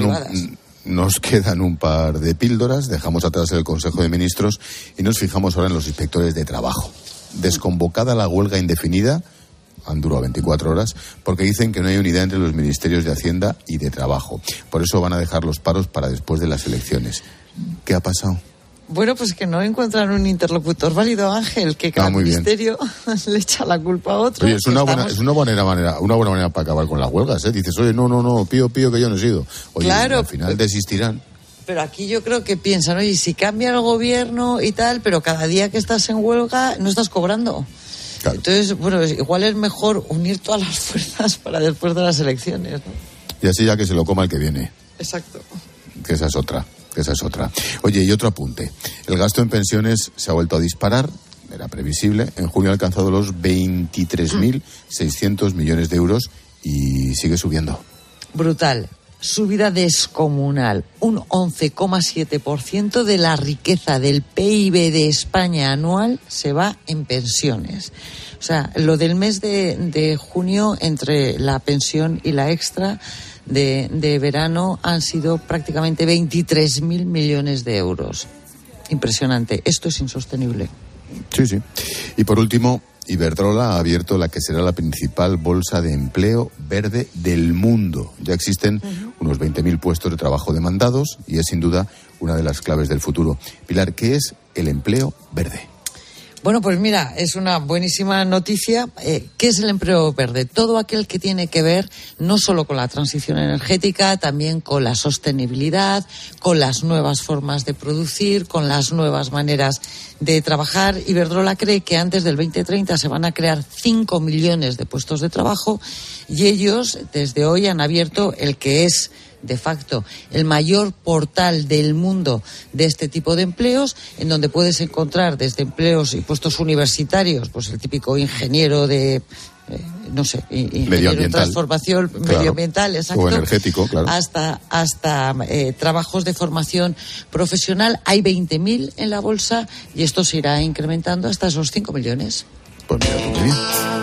nos quedan un par de píldoras, dejamos atrás el Consejo de Ministros y nos fijamos ahora en los inspectores de trabajo. Desconvocada la huelga indefinida, han durado 24 horas, porque dicen que no hay unidad entre los ministerios de Hacienda y de Trabajo. Por eso van a dejar los paros para después de las elecciones. ¿Qué ha pasado? Bueno, pues que no encuentran un interlocutor válido, Ángel, que cada ministerio le echa la culpa a otro. Oye, es una buena manera para acabar con las huelgas, ¿eh? Dices, oye, no, pío, que yo no he sido. Oye, claro, al final desistirán. Pero aquí yo creo que piensan, oye, si cambia el gobierno y tal, pero cada día que estás en huelga no estás cobrando. Claro. Entonces, bueno, igual es mejor unir todas las fuerzas para después de las elecciones, ¿no? Y así ya que se lo coma el que viene. Exacto. Que esa es otra. Oye, y otro apunte. El gasto en pensiones se ha vuelto a disparar, era previsible. En junio ha alcanzado los 23.600 millones de euros y sigue subiendo. Brutal. Subida descomunal. Un 11,7% de la riqueza del PIB de España anual se va en pensiones. O sea, lo del mes de junio, entre la pensión y la extra de verano, han sido prácticamente 23.000 millones de euros. Impresionante. Esto es insostenible. Sí. Y por último, Iberdrola ha abierto la que será la principal bolsa de empleo verde del mundo. Ya existen unos 20.000 puestos de trabajo demandados y es sin duda una de las claves del futuro. Pilar, ¿qué es el empleo verde? Bueno, pues mira, es una buenísima noticia. ¿Qué es el empleo verde? Todo aquel que tiene que ver no solo con la transición energética, también con la sostenibilidad, con las nuevas formas de producir, con las nuevas maneras de trabajar. Iberdrola cree que antes del 2030 se van a crear 5 millones de puestos de trabajo y ellos desde hoy han abierto el que es de facto el mayor portal del mundo de este tipo de empleos, en donde puedes encontrar desde empleos y puestos universitarios, pues el típico ingeniero de ingeniero de transformación medioambiental, exacto, o energético, claro, hasta trabajos de formación profesional. Hay 20.000 en la bolsa y esto se irá incrementando hasta esos 5 millones. Pues mira, muy bien.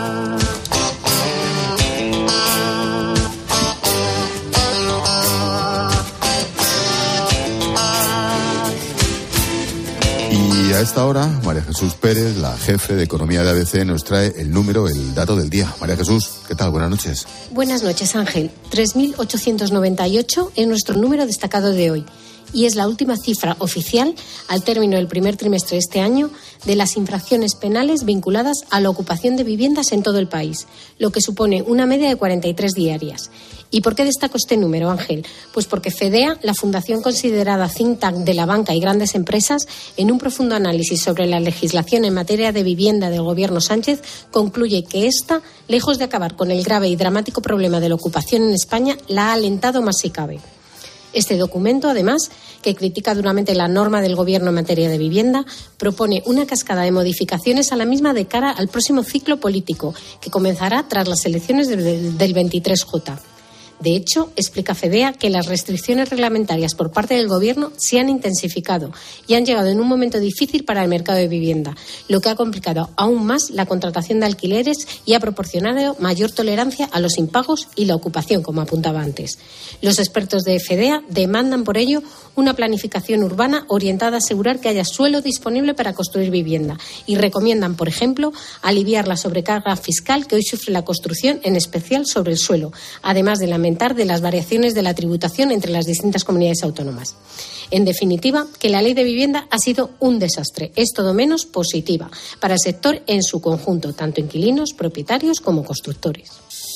Y a esta hora, María Jesús Pérez, la jefe de Economía de ABC, nos trae el dato del día. María Jesús, ¿qué tal? Buenas noches. Buenas noches, Ángel. 3.898 es nuestro número destacado de hoy y es la última cifra oficial al término del primer trimestre de este año de las infracciones penales vinculadas a la ocupación de viviendas en todo el país, lo que supone una media de 43 diarias. ¿Y por qué destaco este número, Ángel? Pues porque FEDEA, la fundación considerada think tank de la banca y grandes empresas, en un profundo análisis sobre la legislación en materia de vivienda del gobierno Sánchez, concluye que esta, lejos de acabar con el grave y dramático problema de la ocupación en España, la ha alentado más si cabe. Este documento, además, que critica duramente la norma del Gobierno en materia de vivienda, propone una cascada de modificaciones a la misma de cara al próximo ciclo político, que comenzará tras las elecciones del 23J. De hecho, explica FEDEA que las restricciones reglamentarias por parte del Gobierno se han intensificado y han llegado en un momento difícil para el mercado de vivienda, lo que ha complicado aún más la contratación de alquileres y ha proporcionado mayor tolerancia a los impagos y la ocupación, como apuntaba antes. Los expertos de FEDEA demandan por ello una planificación urbana orientada a asegurar que haya suelo disponible para construir vivienda y recomiendan, por ejemplo, aliviar la sobrecarga fiscal que hoy sufre la construcción, en especial sobre el suelo, además de lamentar de las variaciones de la tributación entre las distintas comunidades autónomas. En definitiva, que la ley de vivienda ha sido un desastre, es todo menos positiva para el sector en su conjunto, tanto inquilinos, propietarios como constructores.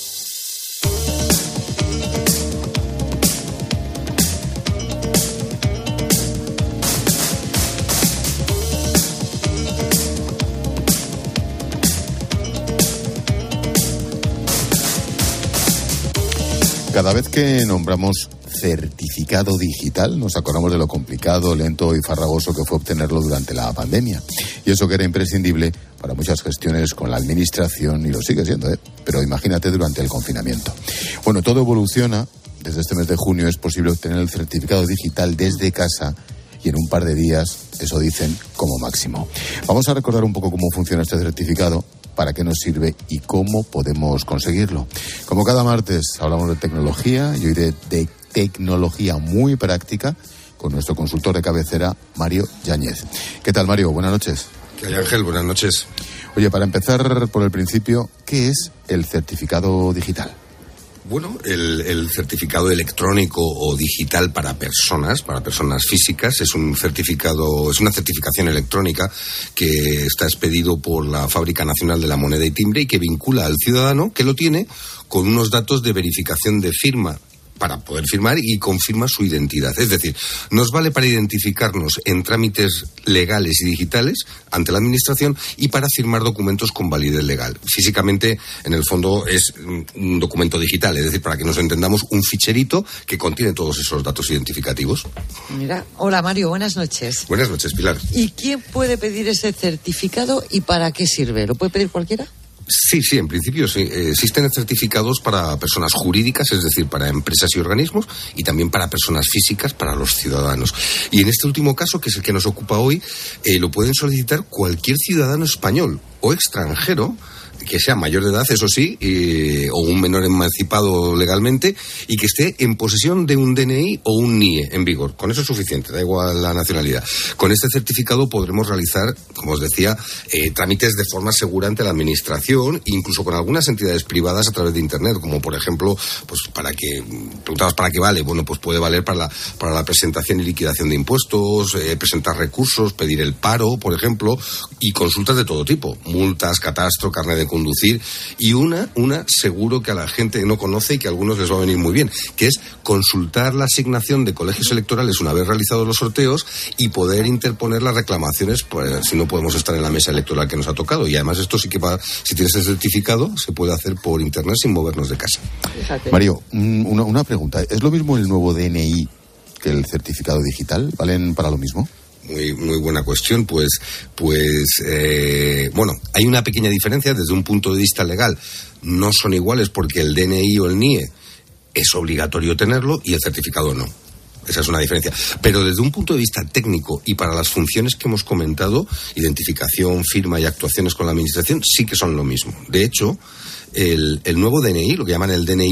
Cada vez que nombramos certificado digital, nos acordamos de lo complicado, lento y farragoso que fue obtenerlo durante la pandemia. Y eso que era imprescindible para muchas gestiones con la administración, y lo sigue siendo, pero imagínate durante el confinamiento. Bueno, todo evoluciona. Desde este mes de junio es posible obtener el certificado digital desde casa y en un par de días, eso dicen, como máximo. Vamos a recordar un poco cómo funciona este certificado, para qué nos sirve y cómo podemos conseguirlo. Como cada martes hablamos de tecnología y hoy de tecnología muy práctica con nuestro consultor de cabecera, Mario Yáñez. ¿Qué tal, Mario? Buenas noches. ¿Qué hay, Ángel? Buenas noches. Oye, para empezar por el principio, ¿qué es el certificado digital? Bueno, el certificado electrónico o digital para personas físicas, es una certificación electrónica que está expedido por la Fábrica Nacional de la Moneda y Timbre y que vincula al ciudadano que lo tiene con unos datos de verificación de firma para poder firmar y confirma su identidad. Es decir, nos vale para identificarnos en trámites legales y digitales ante la Administración y para firmar documentos con validez legal. Físicamente, en el fondo, es un documento digital, es decir, para que nos entendamos, un ficherito que contiene todos esos datos identificativos. Mira, hola Mario, buenas noches. Buenas noches, Pilar. ¿Y quién puede pedir ese certificado y para qué sirve? ¿Lo puede pedir cualquiera? Sí, en principio sí. Existen certificados para personas jurídicas, es decir, para empresas y organismos, y también para personas físicas, para los ciudadanos. Y en este último caso, que es el que nos ocupa hoy, lo pueden solicitar cualquier ciudadano español o extranjero que sea mayor de edad, eso sí, o un menor emancipado legalmente, y que esté en posesión de un DNI o un NIE en vigor. Con eso es suficiente, da igual la nacionalidad. Con este certificado podremos realizar, como os decía, trámites de forma segura ante la Administración, incluso con algunas entidades privadas a través de Internet, como por ejemplo, pues preguntabas para qué vale. Bueno, pues puede valer para la presentación y liquidación de impuestos, presentar recursos, pedir el paro, por ejemplo, y consultas de todo tipo, multas, catastro, carnet de conducir, y una seguro que a la gente no conoce y que a algunos les va a venir muy bien, que es consultar la asignación de colegios electorales una vez realizados los sorteos y poder interponer las reclamaciones si no podemos estar en la mesa electoral que nos ha tocado. Y además esto sí que si tienes el certificado se puede hacer por Internet sin movernos de casa. Fíjate. Mario, una pregunta. ¿Es lo mismo el nuevo DNI que el certificado digital? ¿Valen para lo mismo? Muy buena cuestión. Bueno, hay una pequeña diferencia desde un punto de vista legal. No son iguales porque el DNI o el NIE es obligatorio tenerlo y el certificado no. Esa es una diferencia. Pero desde un punto de vista técnico y para las funciones que hemos comentado, identificación, firma y actuaciones con la Administración, sí que son lo mismo. De hecho, el nuevo DNI, lo que llaman el DNI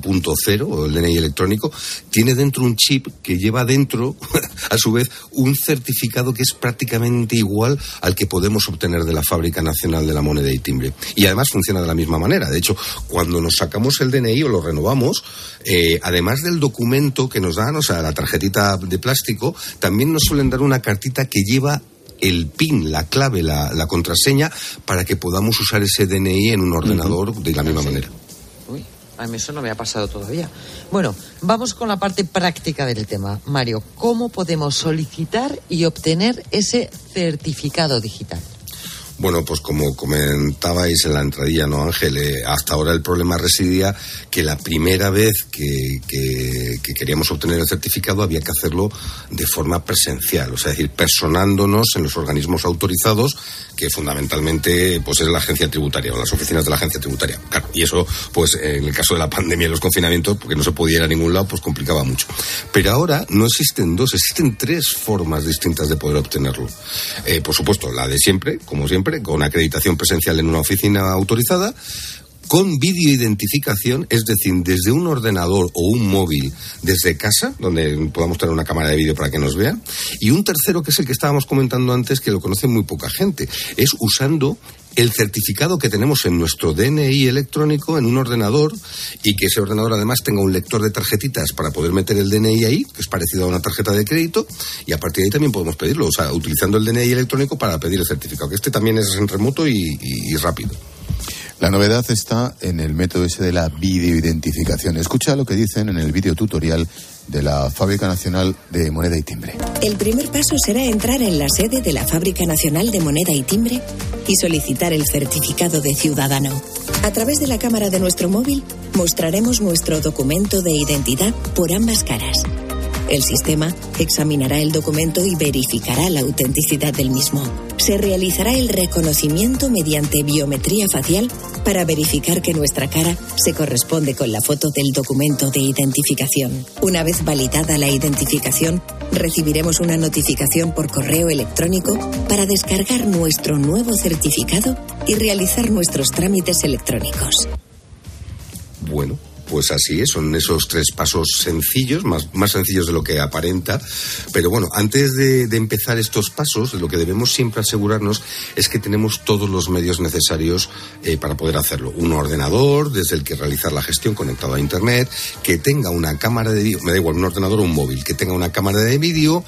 4.0 o el DNI electrónico, tiene dentro un chip que lleva dentro, a su vez, un certificado que es prácticamente igual al que podemos obtener de la Fábrica Nacional de la Moneda y Timbre. Y además funciona de la misma manera. De hecho, cuando nos sacamos el DNI o lo renovamos, además del documento que nos dan, o sea, la tarjetita de plástico, también nos suelen dar una cartita que lleva el PIN, la clave, la contraseña, para que podamos usar ese DNI en un ordenador de la misma manera. Uy, a mí eso no me ha pasado todavía. Bueno, vamos con la parte práctica del tema. Mario, ¿cómo podemos solicitar y obtener ese certificado digital? Bueno, pues como comentabais en la entradilla, ¿no, Ángel? Hasta ahora el problema residía que la primera vez que queríamos obtener el certificado había que hacerlo de forma presencial, o sea, es decir, personándonos en los organismos autorizados, que fundamentalmente pues es la agencia tributaria o las oficinas de la agencia tributaria. Claro, y eso, pues en el caso de la pandemia y los confinamientos, porque no se podía ir a ningún lado, pues complicaba mucho. Pero ahora no existen dos, existen tres formas distintas de poder obtenerlo. Por supuesto, la de siempre, como siempre, con acreditación presencial en una oficina autorizada, con videoidentificación, es decir, desde un ordenador o un móvil desde casa, donde podamos tener una cámara de vídeo para que nos vean, y un tercero, que es el que estábamos comentando antes, que lo conoce muy poca gente, es usando el certificado que tenemos en nuestro DNI electrónico en un ordenador, y que ese ordenador además tenga un lector de tarjetitas para poder meter el DNI ahí, que es parecido a una tarjeta de crédito, y a partir de ahí también podemos pedirlo, o sea, utilizando el DNI electrónico para pedir el certificado, que este también es en remoto y rápido. La novedad está en el método ese de la videoidentificación. Escucha lo que dicen en el videotutorial de la Fábrica Nacional de Moneda y Timbre. El primer paso será entrar en la sede de la Fábrica Nacional de Moneda y Timbre y solicitar el certificado de ciudadano. A través de la cámara de nuestro móvil mostraremos nuestro documento de identidad por ambas caras. El sistema examinará el documento y verificará la autenticidad del mismo. Se realizará el reconocimiento mediante biometría facial para verificar que nuestra cara se corresponde con la foto del documento de identificación. Una vez validada la identificación, recibiremos una notificación por correo electrónico para descargar nuestro nuevo certificado y realizar nuestros trámites electrónicos. Bueno, Pues así es, son esos 3 pasos sencillos, más sencillos de lo que aparenta. Pero bueno, antes de empezar estos pasos, lo que debemos siempre asegurarnos es que tenemos todos los medios necesarios para poder hacerlo. Un ordenador desde el que realizar la gestión conectado a Internet, que tenga una cámara de vídeo, me da igual, un ordenador o un móvil, que tenga una cámara de vídeo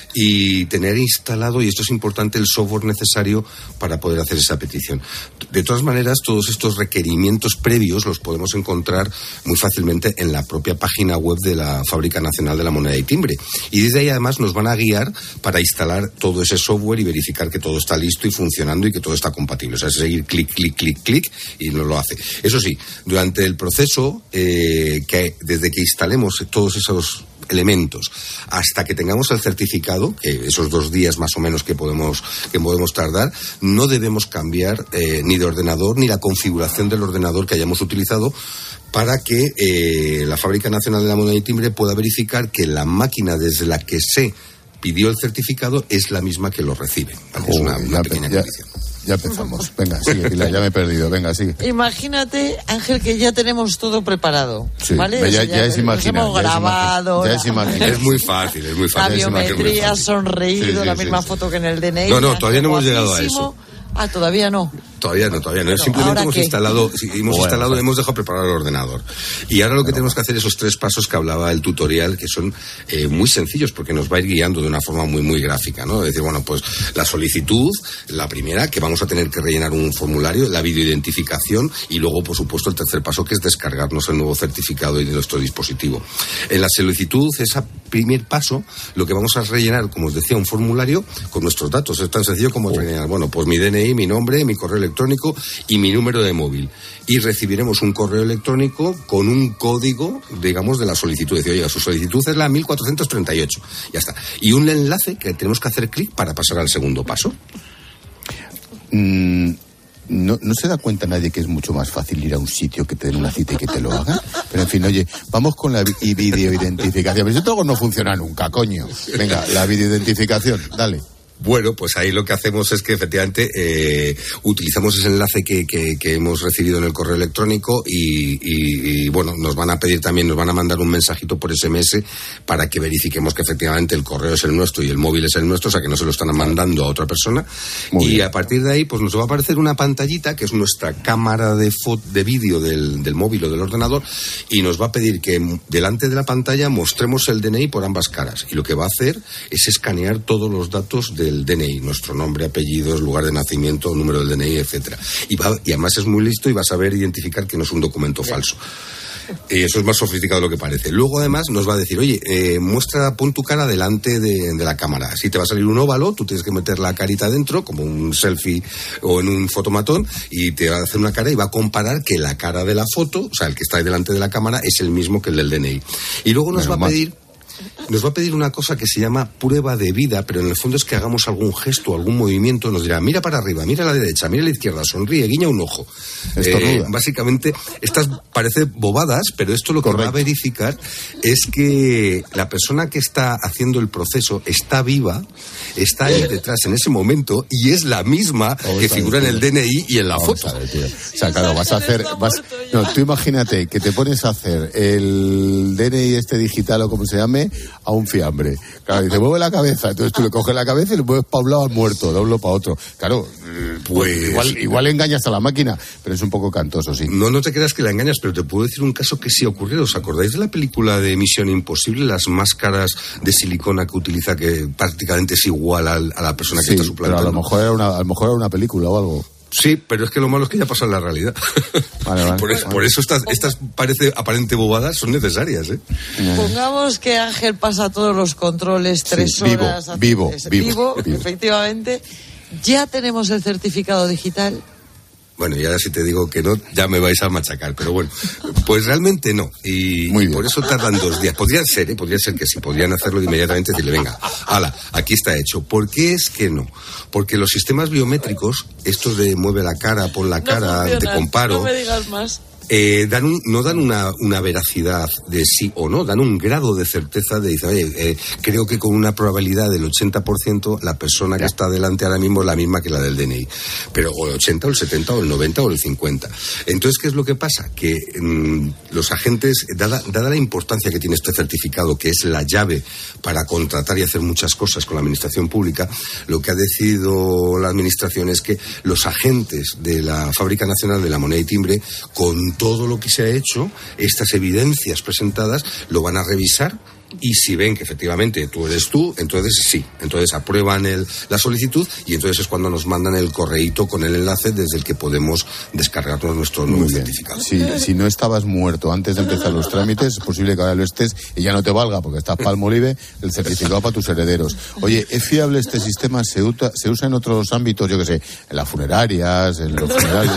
y tener instalado, y esto es importante, el software necesario para poder hacer esa petición. De todas maneras, todos estos requerimientos previos los podemos encontrar muy fácilmente en la propia página web de la Fábrica Nacional de la Moneda y Timbre. Y desde ahí además nos van a guiar para instalar todo ese software y verificar que todo está listo y funcionando y que todo está compatible. O sea, es seguir clic, clic, clic, clic y nos lo hace. Eso sí, durante el proceso, que desde que instalemos todos esos elementos hasta que tengamos el certificado, que esos 2 días más o menos que podemos tardar, no debemos cambiar ni de ordenador ni la configuración del ordenador que hayamos utilizado, para que la Fábrica Nacional de la Moneda y Timbre pueda verificar que la máquina desde la que se pidió el certificado es la misma que lo recibe. ¿Vale? Es una pequeña condición. Ya empezamos. Venga, sigue, Pilar, ya me he perdido. Venga, sigue. Imagínate, Ángel, que ya tenemos todo preparado. Sí, ¿vale? ya es imaginar. Hemos grabado. Ya es imaginar. Es muy fácil. La biometría, sonreído, la misma foto que en el DNI. No, todavía no hemos llegado a eso. Ah, todavía no. Todavía no. Simplemente hemos instalado, hemos dejado preparado el ordenador. Y ahora lo que tenemos que hacer, esos 3 pasos que hablaba el tutorial, que son muy sencillos, porque nos va a ir guiando de una forma muy, muy gráfica, ¿no? Es decir, bueno, pues la solicitud, la primera, que vamos a tener que rellenar un formulario, la videoidentificación, y luego, por supuesto, el tercer paso, que es descargarnos el nuevo certificado de nuestro dispositivo. En la solicitud, ese primer paso, lo que vamos a rellenar, como os decía, un formulario con nuestros datos. Es tan sencillo como rellenar, bueno, pues mi DNI, mi nombre, mi correo electrónico y mi número de móvil. Y recibiremos un correo electrónico con un código, digamos, de la solicitud. Decir, oiga, su solicitud es la 1438. Ya está. Y un enlace que tenemos que hacer clic para pasar al segundo paso. No se da cuenta nadie que es mucho más fácil ir a un sitio que te den una cita y que te lo hagan. Pero en fin, oye, vamos con la videoidentificación. Pero esto no funciona nunca, coño. Venga, la videoidentificación, dale. Bueno, pues ahí lo que hacemos es que efectivamente utilizamos ese enlace que hemos recibido en el correo electrónico y bueno, nos van a pedir también, nos van a mandar un mensajito por SMS para que verifiquemos que efectivamente el correo es el nuestro y el móvil es el nuestro, o sea que no se lo están mandando a otra persona. Y a partir de ahí pues nos va a aparecer una pantallita que es nuestra cámara de vídeo del móvil o del ordenador, y nos va a pedir que delante de la pantalla mostremos el DNI por ambas caras, y lo que va a hacer es escanear todos los datos del DNI, nuestro nombre, apellidos, lugar de nacimiento, número del DNI, etcétera. Y además es muy listo y va a saber identificar que no es un documento falso. Eso es más sofisticado de lo que parece. Luego además nos va a decir, oye, pon tu cara delante de la cámara. Si te va a salir un óvalo, tú tienes que meter la carita dentro, como un selfie o en un fotomatón, y te va a hacer una cara y va a comparar que la cara de la foto, o sea, el que está ahí delante de la cámara, es el mismo que el del DNI. Y luego nos va a pedir una cosa que se llama prueba de vida, pero en el fondo es que hagamos algún gesto, algún movimiento. Nos dirá, mira para arriba, mira a la derecha, mira a la izquierda, sonríe, guiña un ojo. Básicamente, estas parecen bobadas, pero esto lo que va a verificar es que la persona que está haciendo el proceso está viva, está ahí detrás en ese momento, y es la misma que figura en el DNI y en la foto. O sea, claro, tú imagínate que te pones a hacer el DNI digital o como se llame a un fiambre. Claro, y te mueve la cabeza, entonces tú le coges la cabeza y le mueves para un lado al muerto, de un lado para otro. Claro, pues igual engañas a la máquina, pero es un poco cantoso, sí. No te creas que la engañas, pero te puedo decir un caso que sí ocurrió. ¿Os acordáis de la película de Misión Imposible? Las máscaras de silicona que utiliza, que prácticamente es igual a la persona que está suplantando. Pero a lo mejor era una película o algo. Sí, pero es que lo malo es que ya pasa en la realidad. Vale. Por eso estas aparente bobadas son necesarias, ¿eh? Pongamos que Ángel pasa todos los controles 3 horas. Vivo, efectivamente. Ya tenemos el certificado digital. Bueno, y ahora si te digo que no, ya me vais a machacar, pero bueno, pues realmente no. Y por eso tardan 2 días. Podría ser que sí, podrían hacerlo inmediatamente y decirle, venga, hala, aquí está hecho. ¿Por qué es que no? Porque los sistemas biométricos, estos de mueve la cara, pon la cara, te comparo. No me digas más. no dan una veracidad de sí o no, dan un grado de certeza de decir, oye, creo que con una probabilidad del 80% la persona que está delante ahora mismo es la misma que la del DNI. Pero o el 80, o el 70, o el 90, o el 50. Entonces, ¿qué es lo que pasa? Que los agentes, dada la importancia que tiene este certificado, que es la llave para contratar y hacer muchas cosas con la administración pública, lo que ha decidido la administración es que los agentes de la Fábrica Nacional de la Moneda y Timbre, con todo lo que se ha hecho, estas evidencias presentadas, lo van a revisar. Y si ven que efectivamente tú eres tú, entonces sí, entonces aprueban la solicitud y entonces es cuando nos mandan el correíto con el enlace desde el que podemos descargarnos nuestro nuevo certificado. Si no estabas muerto antes de empezar los trámites, es posible que ahora lo estés y ya no te valga porque estás Palmolive el certificado para tus herederos. Oye, ¿es fiable este sistema? ¿Se usa en otros ámbitos, yo qué sé, en las funerarias, en los funerarios?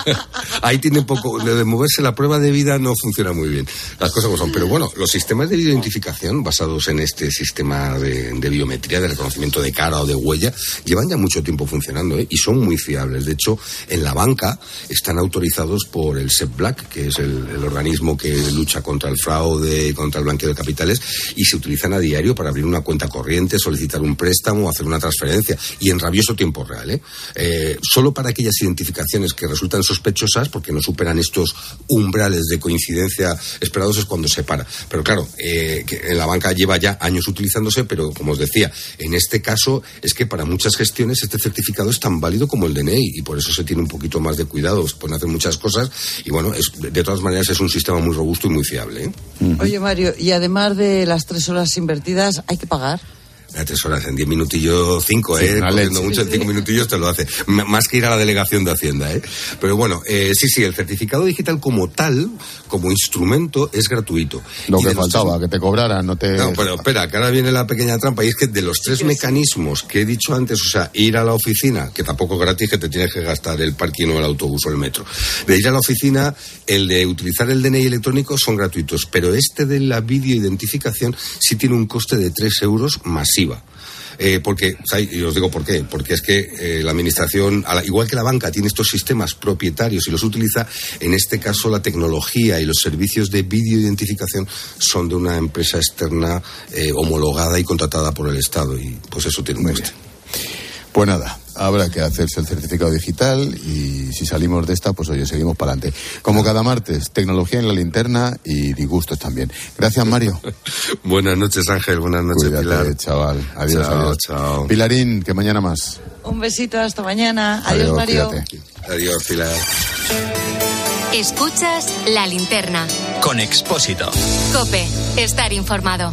Ahí tiene poco, lo de moverse la prueba de vida no funciona muy bien, las cosas como son, pero bueno, los sistemas de videoidentificación basados en este sistema de biometría, de reconocimiento de cara o de huella, llevan ya mucho tiempo funcionando, y son muy fiables. De hecho, en la banca están autorizados por el SEPBLAC, que es el organismo que lucha contra el fraude, contra el blanqueo de capitales, y se utilizan a diario para abrir una cuenta corriente, solicitar un préstamo, hacer una transferencia, y en rabioso tiempo real. Solo para aquellas identificaciones que resultan sospechosas, porque no superan estos umbrales de coincidencia esperados, es cuando se para. Pero claro, que la banca lleva ya años utilizándose, pero como os decía, en este caso es que para muchas gestiones este certificado es tan válido como el DNI y por eso se tiene un poquito más de cuidado, se pueden hacer muchas cosas y bueno, de todas maneras es un sistema muy robusto y muy fiable. Oye, Mario, y además de las 3 horas invertidas, ¿hay que pagar? 3 horas, en 10 minutillos, 5, corriendo mucho, en 5 minutillos te lo hace. Más que ir a la delegación de Hacienda, Pero bueno, sí, el certificado digital como tal, como instrumento, es gratuito. Lo que faltaba, que te cobraran, no te... No, pero espera, que ahora viene la pequeña trampa, y es que de los 3 mecanismos que he dicho antes, o sea, ir a la oficina, que tampoco es gratis, que te tienes que gastar el parking o el autobús o el metro. De ir a la oficina, el de utilizar el DNI electrónico son gratuitos, pero este de la videoidentificación sí tiene un coste de 3 euros masiva. Porque, y os digo por qué, porque es que la administración, igual que la banca, tiene estos sistemas propietarios y los utiliza, en este caso la tecnología y los servicios de videoidentificación son de una empresa externa homologada y contratada por el Estado y pues eso tiene un coste. Pues nada, habrá que hacerse el certificado digital y si salimos de esta, pues oye, seguimos para adelante. Como cada martes, tecnología en la linterna y disgustos también. Gracias, Mario. Buenas noches, Ángel. Buenas noches, Cuídate, Pilar. Chaval. Adiós, adiós. Chao. Pilarín, que mañana más. Un besito, hasta mañana. Adiós, Mario. Cuídate. Adiós, Pilar. Escuchas La Linterna. Con Expósito. COPE. Estar informado.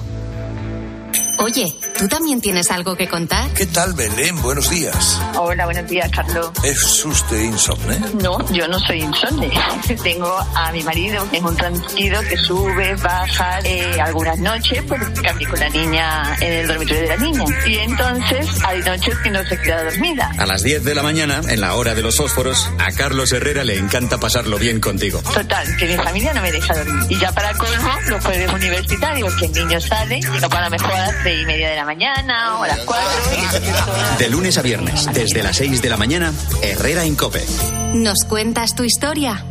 Oye, ¿tú también tienes algo que contar? ¿Qué tal, Belén? Buenos días. Hola, buenos días, Carlos. ¿Es usted insomne? No, yo no soy insomne. Tengo a mi marido, que es un tranquilo que sube, baja, algunas noches, pues cambio con la niña en el dormitorio de la niña. Y entonces hay noches que no se queda dormida. A las 10 de la mañana, en la hora de los fósforos, a Carlos Herrera le encanta pasarlo bien contigo. Total, que mi familia no me deja dormir. Y ya para colmo, los jueves universitarios, que el niño sale y no para mejor a las 3:30 de la mañana o a las 4. De lunes a viernes, desde las 6 de la mañana, Herrera en COPE. ¿Nos cuentas tu historia?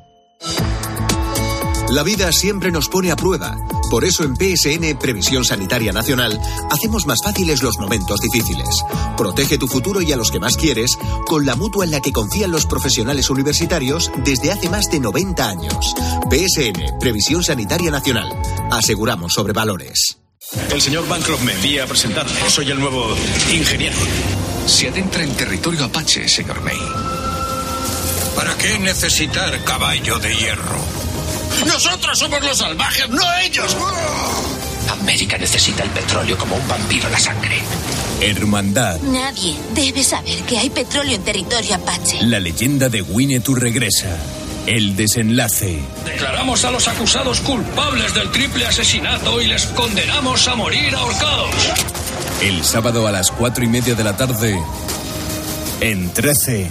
La vida siempre nos pone a prueba. Por eso en PSN, Previsión Sanitaria Nacional, hacemos más fáciles los momentos difíciles. Protege tu futuro y a los que más quieres con la mutua en la que confían los profesionales universitarios desde hace más de 90 años. PSN, Previsión Sanitaria Nacional. Aseguramos sobre valores. El señor Bancroft me envía a presentarle. Soy el nuevo ingeniero. Se adentra en territorio apache, señor May. ¿Para qué necesitar caballo de hierro? ¡Nosotros somos los salvajes, no ellos! América necesita el petróleo como un vampiro la sangre. Hermandad. Nadie debe saber que hay petróleo en territorio apache. La leyenda de Winnetou regresa. El desenlace. Declaramos a los acusados culpables del triple asesinato y les condenamos a morir ahorcados. El sábado a las 4:30 de la tarde, en 13.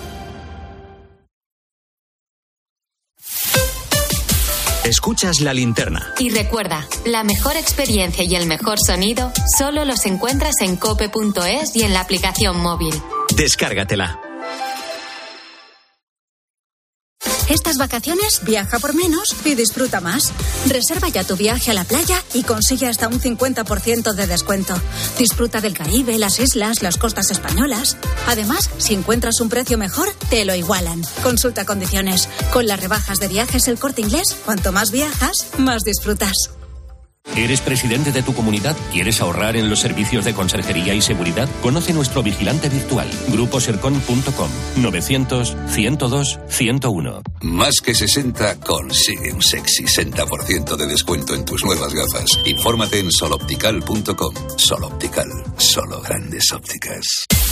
Escuchas La Linterna. Y recuerda, la mejor experiencia y el mejor sonido solo los encuentras en cope.es y en la aplicación móvil. Descárgatela. Estas vacaciones viaja por menos y disfruta más. Reserva ya tu viaje a la playa y consigue hasta un 50% de descuento. Disfruta del Caribe, las islas, las costas españolas. Además, si encuentras un precio mejor, te lo igualan. Consulta condiciones. Con las rebajas de Viajes El Corte Inglés, cuanto más viajas, más disfrutas. ¿Eres presidente de tu comunidad? ¿Quieres ahorrar en los servicios de conserjería y seguridad? Conoce nuestro vigilante virtual, gruposercon.com, 900-102-101. Más que 60 consigue un sexy 60% de descuento en tus nuevas gafas. Infórmate en soloptical.com. Soloptical, solo grandes ópticas.